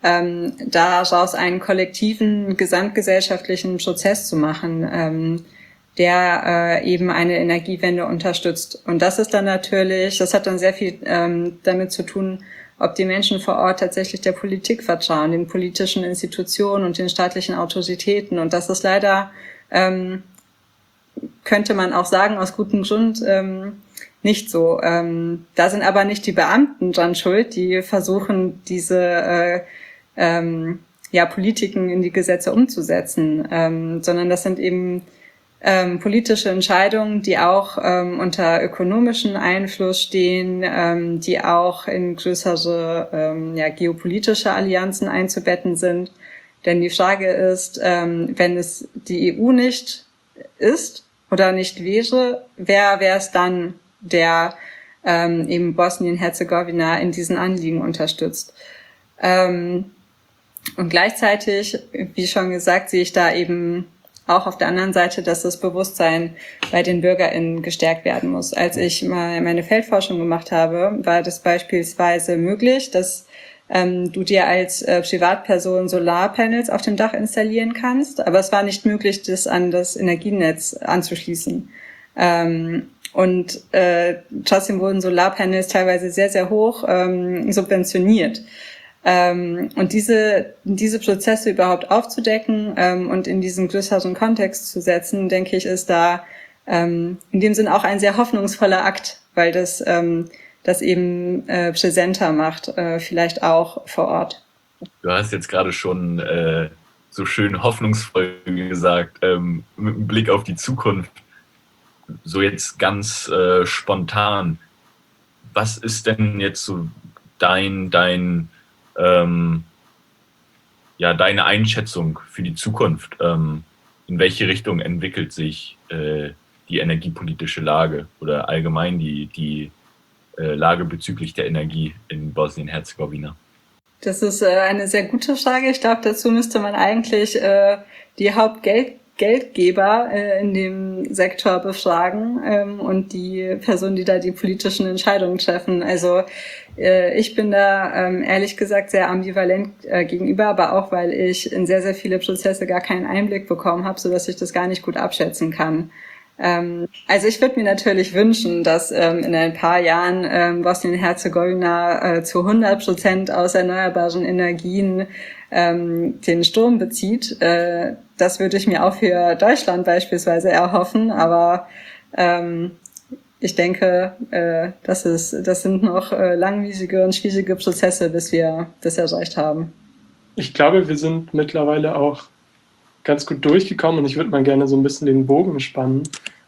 ähm, daraus einen kollektiven, gesamtgesellschaftlichen Prozess zu machen, ähm, der äh, eben eine Energiewende unterstützt. Und das ist dann natürlich, das hat dann sehr viel ähm, damit zu tun, ob die Menschen vor Ort tatsächlich der Politik vertrauen, den politischen Institutionen und den staatlichen Autoritäten. Und das ist leider, ähm, könnte man auch sagen, aus gutem Grund ähm, nicht so. Ähm, da sind aber nicht die Beamten dran schuld, die versuchen, diese äh, ähm, ja, Politiken in die Gesetze umzusetzen, ähm, sondern das sind eben ähm, politische Entscheidungen, die auch ähm, unter ökonomischen Einfluss stehen, ähm, die auch in größere ähm, ja, geopolitische Allianzen einzubetten sind. Denn die Frage ist, ähm, wenn es die E U nicht ist oder nicht wäre, wer wäre es dann, der ähm, eben Bosnien-Herzegowina in diesen Anliegen unterstützt? Ähm, und gleichzeitig, wie schon gesagt, sehe ich da eben auch auf der anderen Seite, dass das Bewusstsein bei den BürgerInnen gestärkt werden muss. Als ich mal meine Feldforschung gemacht habe, war das beispielsweise möglich, dass ähm, du dir als äh, Privatperson Solarpanels auf dem Dach installieren kannst, aber es war nicht möglich, das an das Energienetz anzuschließen. Ähm, und äh, trotzdem wurden Solarpanels teilweise sehr, sehr hoch ähm, subventioniert. Ähm, und diese diese Prozesse überhaupt aufzudecken ähm, und in diesen größeren Kontext zu setzen, denke ich, ist da ähm, in dem Sinn auch ein sehr hoffnungsvoller Akt, weil das ähm, das eben äh, präsenter macht, äh, vielleicht auch vor Ort. Du hast jetzt gerade schon äh, so schön hoffnungsvoll gesagt, ähm, mit einem Blick auf die Zukunft, so jetzt ganz äh, spontan. Was ist denn jetzt so dein dein Ähm, ja, deine Einschätzung für die Zukunft? Ähm, in welche Richtung entwickelt sich äh, die energiepolitische Lage oder allgemein die, die äh, Lage bezüglich der Energie in Bosnien-Herzegowina? Das ist äh, eine sehr gute Frage. Ich glaube, dazu müsste man eigentlich äh, die Hauptgeld Geldgeber äh, in dem Sektor befragen ähm, und die Personen, die da die politischen Entscheidungen treffen. Also äh, ich bin da ähm, ehrlich gesagt sehr ambivalent äh, gegenüber, aber auch, weil ich in sehr, sehr viele Prozesse gar keinen Einblick bekommen habe, sodass ich das gar nicht gut abschätzen kann. Ähm, also ich würde mir natürlich wünschen, dass ähm, in ein paar Jahren ähm, Bosnien-Herzegowina äh, zu hundert Prozent aus erneuerbaren Energien ähm, den Strom bezieht. Äh, das würde ich mir auch für Deutschland beispielsweise erhoffen, aber ähm, ich denke, äh, das ist, das sind noch äh, langwierige und schwierige Prozesse, bis wir das erreicht haben. Ich glaube, wir sind mittlerweile auch ganz gut durchgekommen und ich würde mal gerne so ein bisschen den Bogen spannen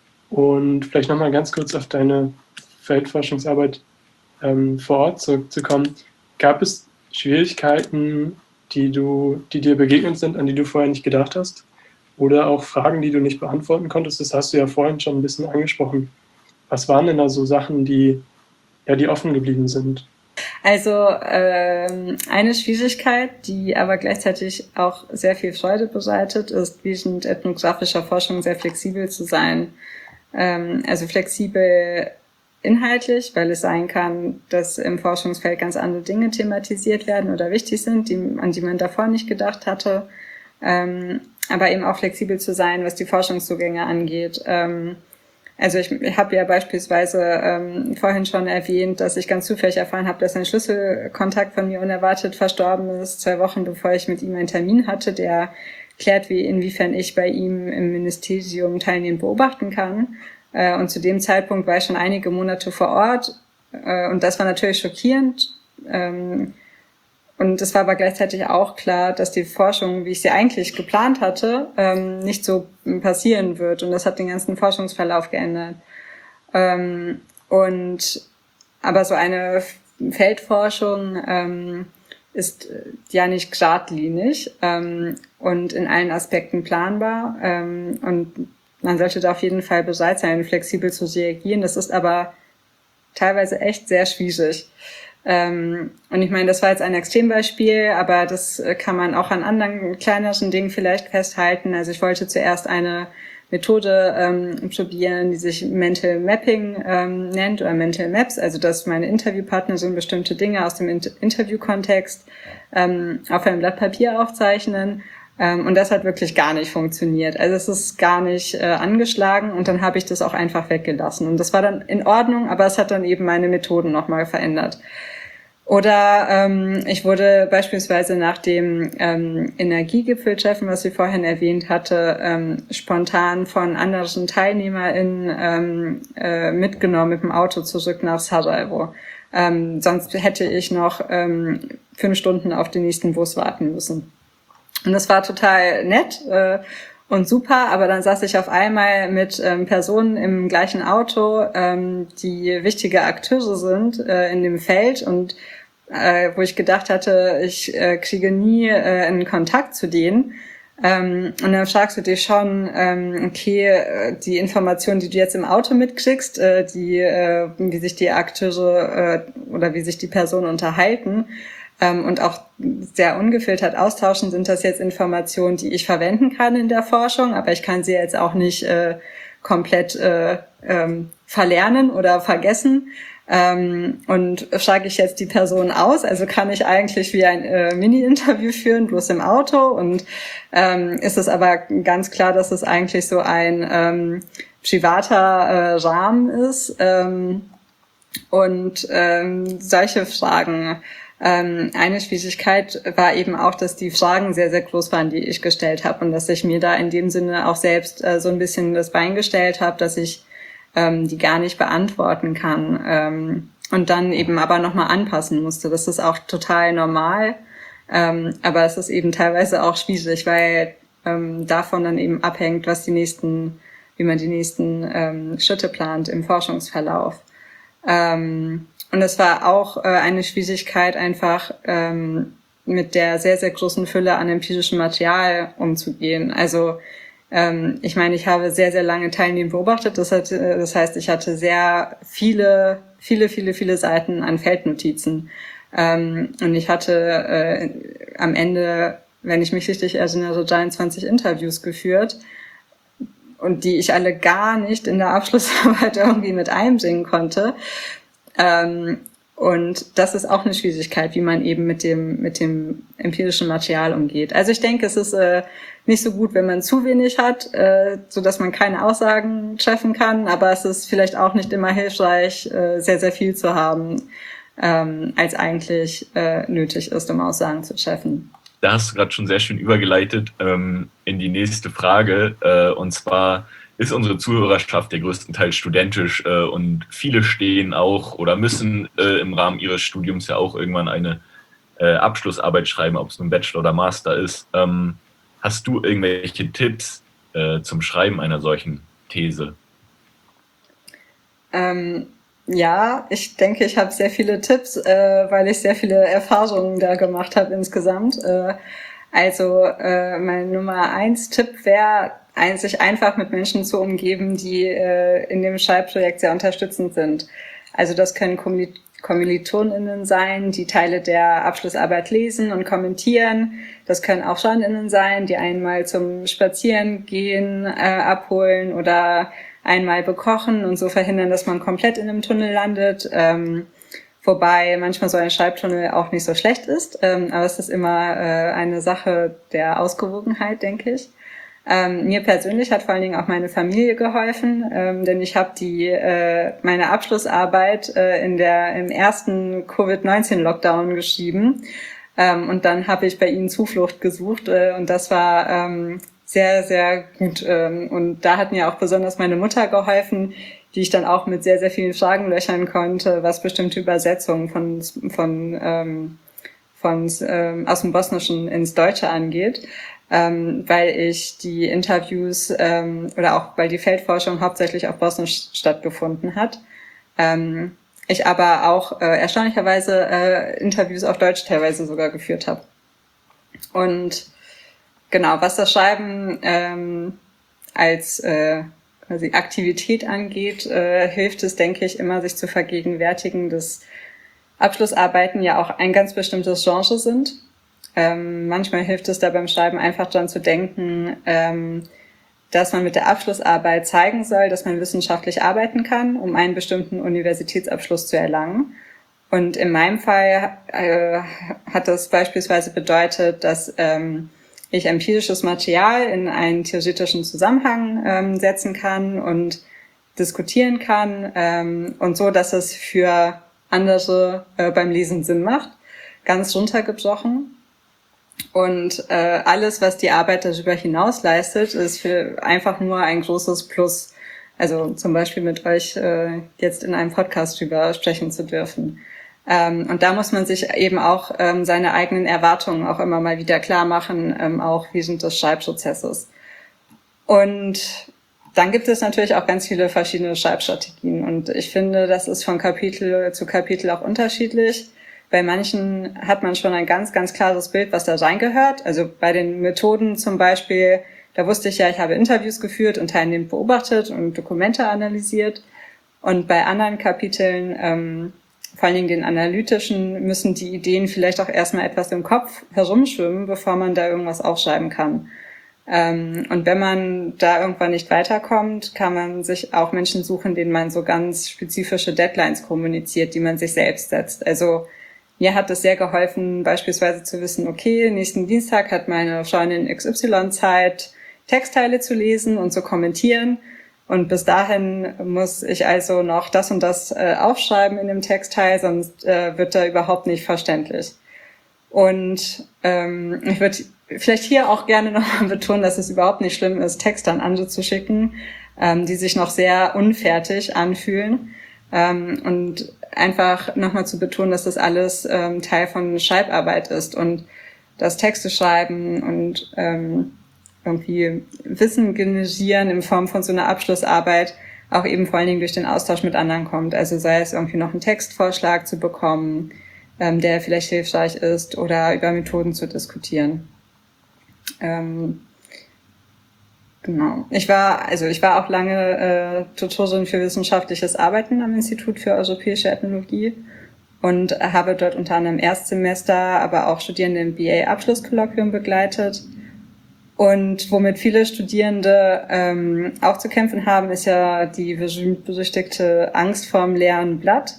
und vielleicht nochmal ganz kurz auf deine Feldforschungsarbeit ähm, vor Ort zurückzukommen. Gab es Schwierigkeiten, die du, die dir begegnet sind, an die du vorher nicht gedacht hast? Oder auch Fragen, die du nicht beantworten konntest? Das hast du ja vorhin schon ein bisschen angesprochen. Was waren denn da so Sachen, die, ja, die offen geblieben sind? Also ähm, eine Schwierigkeit, die aber gleichzeitig auch sehr viel Freude bereitet, ist, während ethnografischer Forschung sehr flexibel zu sein. Ähm, also flexibel inhaltlich, weil es sein kann, dass im Forschungsfeld ganz andere Dinge thematisiert werden oder wichtig sind, die, an die man davor nicht gedacht hatte. Ähm, aber eben auch flexibel zu sein, was die Forschungszugänge angeht. Ähm, Also ich, ich habe ja beispielsweise ähm, vorhin schon erwähnt, dass ich ganz zufällig erfahren habe, dass ein Schlüsselkontakt von mir unerwartet verstorben ist, zwei Wochen bevor ich mit ihm einen Termin hatte, der klärt, wie inwiefern ich bei ihm im Ministerium teilnehmen beobachten kann. Äh, und zu dem Zeitpunkt war ich schon einige Monate vor Ort äh, und das war natürlich schockierend. Ähm, Und es war aber gleichzeitig auch klar, dass die Forschung, wie ich sie eigentlich geplant hatte, ähm, nicht so passieren wird. Und das hat den ganzen Forschungsverlauf geändert. Ähm, und aber so eine Feldforschung ähm, ist ja nicht geradlinig ähm, und in allen Aspekten planbar. Ähm, und man sollte da auf jeden Fall bereit sein, flexibel zu reagieren. Das ist aber teilweise echt sehr schwierig. Ähm, und ich meine, das war jetzt ein Extrembeispiel, aber das kann man auch an anderen kleineren Dingen vielleicht festhalten. Also ich wollte zuerst eine Methode ähm, probieren, die sich Mental Mapping ähm, nennt oder Mental Maps, also dass meine Interviewpartner so bestimmte Dinge aus dem Inter- Interviewkontext ähm, auf einem Blatt Papier aufzeichnen. Ähm, und das hat wirklich gar nicht funktioniert. Also es ist gar nicht äh, angeschlagen und dann habe ich das auch einfach weggelassen. Und das war dann in Ordnung, aber es hat dann eben meine Methoden nochmal verändert. Oder ähm, ich wurde beispielsweise nach dem ähm, Energiegipfeltreffen, was ich vorhin erwähnt hatte, ähm, spontan von anderen TeilnehmerInnen ähm, äh, mitgenommen mit dem Auto zurück nach Sarajevo. Ähm, sonst hätte ich noch ähm, fünf Stunden auf den nächsten Bus warten müssen. Und das war total nett äh, und super, aber dann saß ich auf einmal mit ähm, Personen im gleichen Auto, ähm, die wichtige Akteure sind äh, in dem Feld und äh, wo ich gedacht hatte, ich äh, kriege nie äh, einen Kontakt zu denen. Ähm, und dann fragst du dich schon, ähm, okay, äh, die Informationen, die du jetzt im Auto mitkriegst, äh, die, äh, wie sich die Akteure äh, oder wie sich die Personen unterhalten, Ähm, und auch sehr ungefiltert austauschen, sind das jetzt Informationen, die ich verwenden kann in der Forschung, aber ich kann sie jetzt auch nicht äh, komplett äh, ähm, verlernen oder vergessen. Ähm, und frage ich jetzt die Person aus, also kann ich eigentlich wie ein äh, Mini-Interview führen, bloß im Auto, und ähm, ist es aber ganz klar, dass es eigentlich so ein ähm, privater äh, Rahmen ist, ähm, und ähm, solche Fragen. Ähm, eine Schwierigkeit war eben auch, dass die Fragen sehr, sehr groß waren, die ich gestellt habe, und dass ich mir da in dem Sinne auch selbst äh, so ein bisschen das Bein gestellt habe, dass ich ähm, die gar nicht beantworten kann, ähm, und dann eben aber nochmal anpassen musste. Das ist auch total normal, ähm, aber es ist eben teilweise auch schwierig, weil ähm, davon dann eben abhängt, was die nächsten, wie man die nächsten ähm, Schritte plant im Forschungsverlauf. Ähm, Und es war auch äh, eine Schwierigkeit, einfach ähm, mit der sehr, sehr großen Fülle an empirischem Material umzugehen. Also ähm, ich meine, ich habe sehr, sehr lange Teilnehmer beobachtet. Das, hat, äh, das heißt, ich hatte sehr viele, viele, viele, viele Seiten an Feldnotizen. Ähm, und ich hatte äh, am Ende, wenn ich mich richtig erinnere, dreiundzwanzig Interviews geführt, und die ich alle gar nicht in der Abschlussarbeit irgendwie mit einbringen konnte. Ähm, und das ist auch eine Schwierigkeit, wie man eben mit dem mit dem empirischen Material umgeht. Also ich denke, es ist äh, nicht so gut, wenn man zu wenig hat, äh, so dass man keine Aussagen treffen kann. Aber es ist vielleicht auch nicht immer hilfreich, äh, sehr sehr viel zu haben, ähm, als eigentlich äh, nötig ist, um Aussagen zu treffen. Da hast du gerade schon sehr schön übergeleitet ähm, in die nächste Frage, äh, und zwar ist unsere Zuhörerschaft ja größtenteils studentisch äh, und viele stehen auch oder müssen äh, im Rahmen ihres Studiums ja auch irgendwann eine äh, Abschlussarbeit schreiben, ob es nun Bachelor oder Master ist. Ähm, hast du irgendwelche Tipps äh, zum Schreiben einer solchen These? Ähm, ja, ich denke, ich habe sehr viele Tipps, äh, weil ich sehr viele Erfahrungen da gemacht habe insgesamt. Äh, also äh, mein Nummer eins Tipp wäre, sich einfach mit Menschen zu umgeben, die äh, in dem Schreibprojekt sehr unterstützend sind. Also das können KommilitonInnen sein, die Teile der Abschlussarbeit lesen und kommentieren. Das können auch SchülerInnen sein, die einmal zum Spazierengehen äh, abholen oder einmal bekochen und so verhindern, dass man komplett in einem Tunnel landet. Ähm, wobei manchmal so ein Schreibtunnel auch nicht so schlecht ist. Ähm, aber es ist immer äh, eine Sache der Ausgewogenheit, denke ich. Ähm, mir persönlich hat vor allen Dingen auch meine Familie geholfen, ähm, denn ich habe die äh, meine Abschlussarbeit äh, in der im ersten Covid neunzehn Lockdown geschrieben, ähm, und dann habe ich bei ihnen Zuflucht gesucht, äh, und das war ähm, sehr sehr gut, ähm, und da hat mir auch besonders meine Mutter geholfen, die ich dann auch mit sehr sehr vielen Fragen löchern konnte, was bestimmte Übersetzungen von von ähm, von ähm, aus dem Bosnischen ins Deutsche angeht. Ähm, weil ich die Interviews ähm, oder auch weil die Feldforschung hauptsächlich auf Bosnisch stattgefunden hat. Ähm, ich aber auch äh, erstaunlicherweise äh, Interviews auf Deutsch teilweise sogar geführt habe. Und genau, was das Schreiben ähm, als äh, quasi Aktivität angeht, äh, hilft es, denke ich, immer sich zu vergegenwärtigen, dass Abschlussarbeiten ja auch ein ganz bestimmtes Genre sind. Ähm, manchmal hilft es da beim Schreiben einfach dran zu denken, ähm, dass man mit der Abschlussarbeit zeigen soll, dass man wissenschaftlich arbeiten kann, um einen bestimmten Universitätsabschluss zu erlangen. Und in meinem Fall äh, hat das beispielsweise bedeutet, dass ähm, ich empirisches Material in einen theoretischen Zusammenhang ähm, setzen kann und diskutieren kann ähm, und so, dass es für andere äh, beim Lesen Sinn macht, ganz runtergebrochen. Und äh, alles, was die Arbeit darüber hinaus leistet, ist für einfach nur ein großes Plus. Also zum Beispiel mit euch äh, jetzt in einem Podcast drüber sprechen zu dürfen. Ähm, und da muss man sich eben auch ähm, seine eigenen Erwartungen auch immer mal wieder klar machen, ähm, auch während des Schreibprozesses. Und dann gibt es natürlich auch ganz viele verschiedene Schreibstrategien. Und ich finde, das ist von Kapitel zu Kapitel auch unterschiedlich. Bei manchen hat man schon ein ganz, ganz klares Bild, was da reingehört. Also bei den Methoden zum Beispiel, da wusste ich ja, ich habe Interviews geführt und teilnehmend beobachtet und Dokumente analysiert. Und bei anderen Kapiteln, ähm, vor allen Dingen den analytischen, müssen die Ideen vielleicht auch erstmal etwas im Kopf herumschwimmen, bevor man da irgendwas aufschreiben kann. Ähm, und wenn man da irgendwann nicht weiterkommt, kann man sich auch Menschen suchen, denen man so ganz spezifische Deadlines kommuniziert, die man sich selbst setzt. Also mir hat es sehr geholfen, beispielsweise zu wissen, okay, nächsten Dienstag hat meine Freundin X Y Zeit, Textteile zu lesen und zu kommentieren. Und bis dahin muss ich also noch das und das äh, aufschreiben in dem Textteil, sonst äh, wird da überhaupt nicht verständlich. Und ähm, ich würde vielleicht hier auch gerne nochmal betonen, dass es überhaupt nicht schlimm ist, Texte an andere zu schicken, ähm, die sich noch sehr unfertig anfühlen. Ähm, und einfach nochmal zu betonen, dass das alles ähm, Teil von Schreibarbeit ist und das Texte schreiben und ähm, irgendwie Wissen generieren in Form von so einer Abschlussarbeit auch eben vor allen Dingen durch den Austausch mit anderen kommt. Also sei es irgendwie noch einen Textvorschlag zu bekommen, ähm, der vielleicht hilfreich ist, oder über Methoden zu diskutieren. Ähm, Genau. Ich war, also ich war auch lange äh, Tutorin für wissenschaftliches Arbeiten am Institut für Europäische Ethnologie und habe dort unter anderem Erstsemester, aber auch Studierende im B A-Abschlusskolloquium begleitet. Und womit viele Studierende ähm, auch zu kämpfen haben, ist ja die berühmt-berüchtigte Angst vorm leeren Blatt.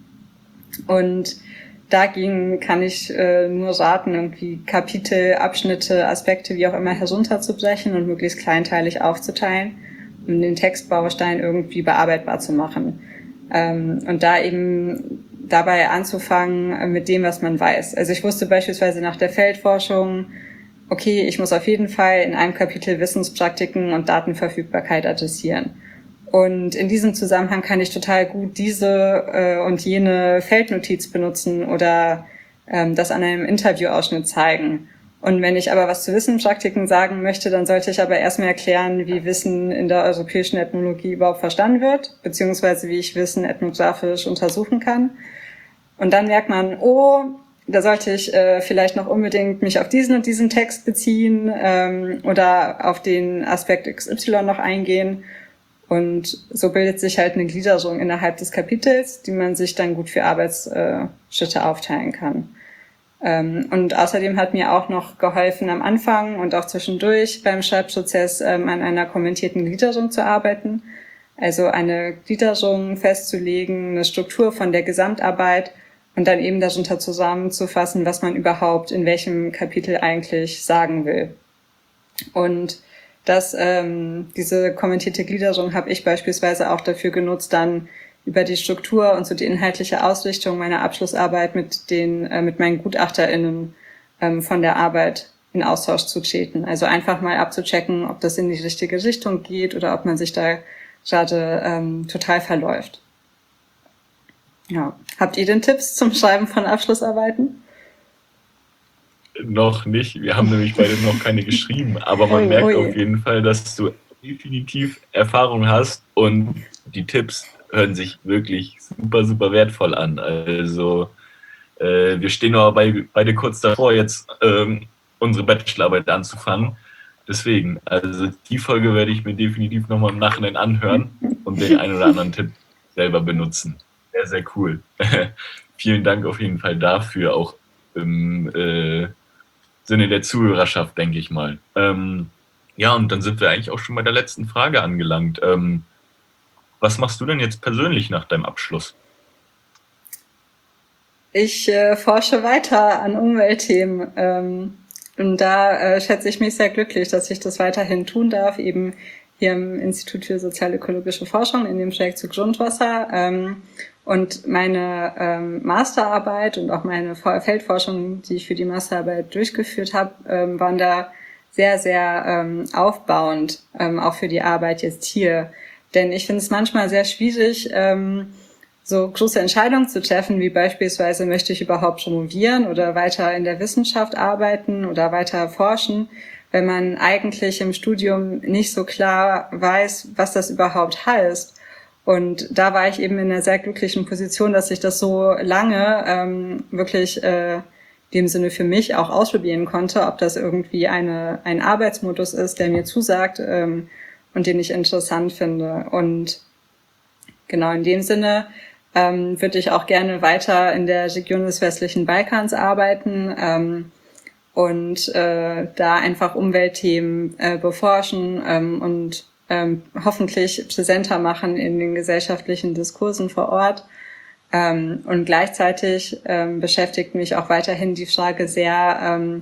Und dagegen kann ich äh, nur raten, irgendwie Kapitel, Abschnitte, Aspekte, wie auch immer, herunterzubrechen und möglichst kleinteilig aufzuteilen, um den Textbaustein irgendwie bearbeitbar zu machen. Ähm, und da eben dabei anzufangen mit dem, was man weiß. Also ich wusste beispielsweise nach der Feldforschung, okay, ich muss auf jeden Fall in einem Kapitel Wissenspraktiken und Datenverfügbarkeit adressieren. Und in diesem Zusammenhang kann ich total gut diese äh, und jene Feldnotiz benutzen oder ähm, das an einem Interviewausschnitt zeigen. Und wenn ich aber was zu Wissenspraktiken sagen möchte, dann sollte ich aber erstmal erklären, wie Wissen in der europäischen Ethnologie überhaupt verstanden wird, beziehungsweise wie ich Wissen ethnografisch untersuchen kann. Und dann merkt man, oh, da sollte ich äh, vielleicht noch unbedingt mich auf diesen und diesen Text beziehen ähm, oder auf den Aspekt X Y noch eingehen. Und so bildet sich halt eine Gliederung innerhalb des Kapitels, die man sich dann gut für Arbeitsschritte aufteilen kann. Ähm, und außerdem hat mir auch noch geholfen, am Anfang und auch zwischendurch beim Schreibprozess ähm, an einer kommentierten Gliederung zu arbeiten. Also eine Gliederung festzulegen, eine Struktur von der Gesamtarbeit und dann eben darunter zusammenzufassen, was man überhaupt in welchem Kapitel eigentlich sagen will. Und Das, ähm, diese kommentierte Gliederung habe ich beispielsweise auch dafür genutzt, dann über die Struktur und so die inhaltliche Ausrichtung meiner Abschlussarbeit mit den, äh, mit meinen GutachterInnen ähm, von der Arbeit in Austausch zu treten. Also einfach mal abzuchecken, ob das in die richtige Richtung geht oder ob man sich da gerade ähm, total verläuft. Ja. Habt ihr denn Tipps zum Schreiben von Abschlussarbeiten? Noch nicht. Wir haben nämlich beide noch keine geschrieben, aber man Ui, merkt ui. auf jeden Fall, dass du definitiv Erfahrung hast und die Tipps hören sich wirklich super, super wertvoll an. Also äh, wir stehen aber bei, beide kurz davor, jetzt ähm, unsere Bachelorarbeit anzufangen. Deswegen, also die Folge werde ich mir definitiv nochmal im Nachhinein anhören und den einen oder anderen Tipp selber benutzen. Sehr, sehr cool. Vielen Dank auf jeden Fall dafür, auch im äh, Sinne der Zuhörerschaft, denke ich mal. Ähm, Ja, und dann sind wir eigentlich auch schon bei der letzten Frage angelangt. Ähm, was machst du denn jetzt persönlich nach deinem Abschluss? Ich äh, forsche weiter an Umweltthemen. Ähm, und da äh, schätze ich mich sehr glücklich, dass ich das weiterhin tun darf, eben hier im Institut für sozial-ökologische Forschung in dem Projekt zu Grundwasser. Ähm, und meine ähm, Masterarbeit und auch meine Feldforschung, die ich für die Masterarbeit durchgeführt habe, ähm, waren da sehr, sehr ähm, aufbauend, ähm, auch für die Arbeit jetzt hier. Denn ich finde es manchmal sehr schwierig, ähm, so große Entscheidungen zu treffen, wie beispielsweise, möchte ich überhaupt promovieren oder weiter in der Wissenschaft arbeiten oder weiter forschen, wenn man eigentlich im Studium nicht so klar weiß, was das überhaupt heißt. Und da war ich eben in einer sehr glücklichen Position, dass ich das so lange ähm, wirklich äh, in dem Sinne für mich auch ausprobieren konnte, ob das irgendwie eine ein Arbeitsmodus ist, der mir zusagt ähm, und den ich interessant finde. Und genau in dem Sinne ähm, würde ich auch gerne weiter in der Region des westlichen Balkans arbeiten ähm, und äh, da einfach Umweltthemen äh, beforschen ähm, und ähm, hoffentlich präsenter machen in den gesellschaftlichen Diskursen vor Ort. Ähm, und gleichzeitig ähm, beschäftigt mich auch weiterhin die Frage sehr, ähm,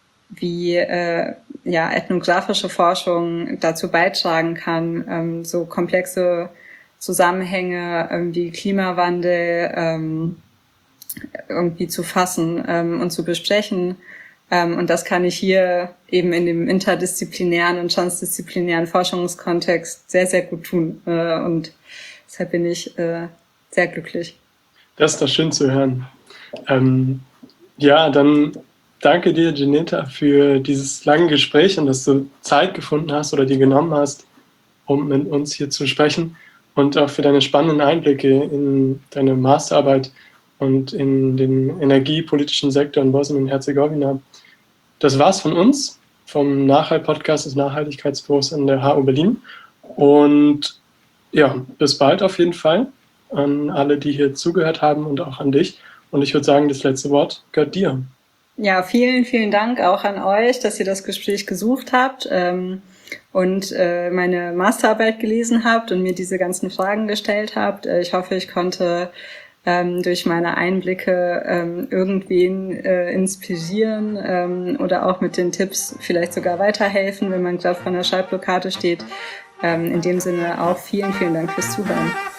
wie äh, ja ethnografische Forschung dazu beitragen kann, ähm, so komplexe Zusammenhänge ähm, wie Klimawandel ähm, irgendwie zu fassen ähm, und zu besprechen. Ähm, und das kann ich hier eben in dem interdisziplinären und transdisziplinären Forschungskontext sehr, sehr gut tun. Äh, und deshalb bin ich äh, sehr glücklich. Das ist doch schön zu hören. Ähm, ja, dann danke dir, Ginetta, für dieses lange Gespräch und dass du Zeit gefunden hast oder dir genommen hast, um mit uns hier zu sprechen und auch für deine spannenden Einblicke in deine Masterarbeit und in den energiepolitischen Sektor in Bosnien und Herzegowina. Das war's von uns, vom Nachhalt-Podcast des Nachhaltigkeitsbüros an der H U Berlin. Und ja, bis bald auf jeden Fall an alle, die hier zugehört haben und auch an dich. Und ich würde sagen, das letzte Wort gehört dir. Ja, vielen, vielen Dank auch an euch, dass ihr das Gespräch gesucht habt ähm, und äh, meine Masterarbeit gelesen habt und mir diese ganzen Fragen gestellt habt. Äh, ich hoffe, ich konnte ähm, durch meine Einblicke ähm, irgendwen äh, inspirieren ähm, oder auch mit den Tipps vielleicht sogar weiterhelfen, wenn man gerade vor einer Schreibblockade steht. Ähm, in dem Sinne auch vielen, vielen Dank fürs Zuhören.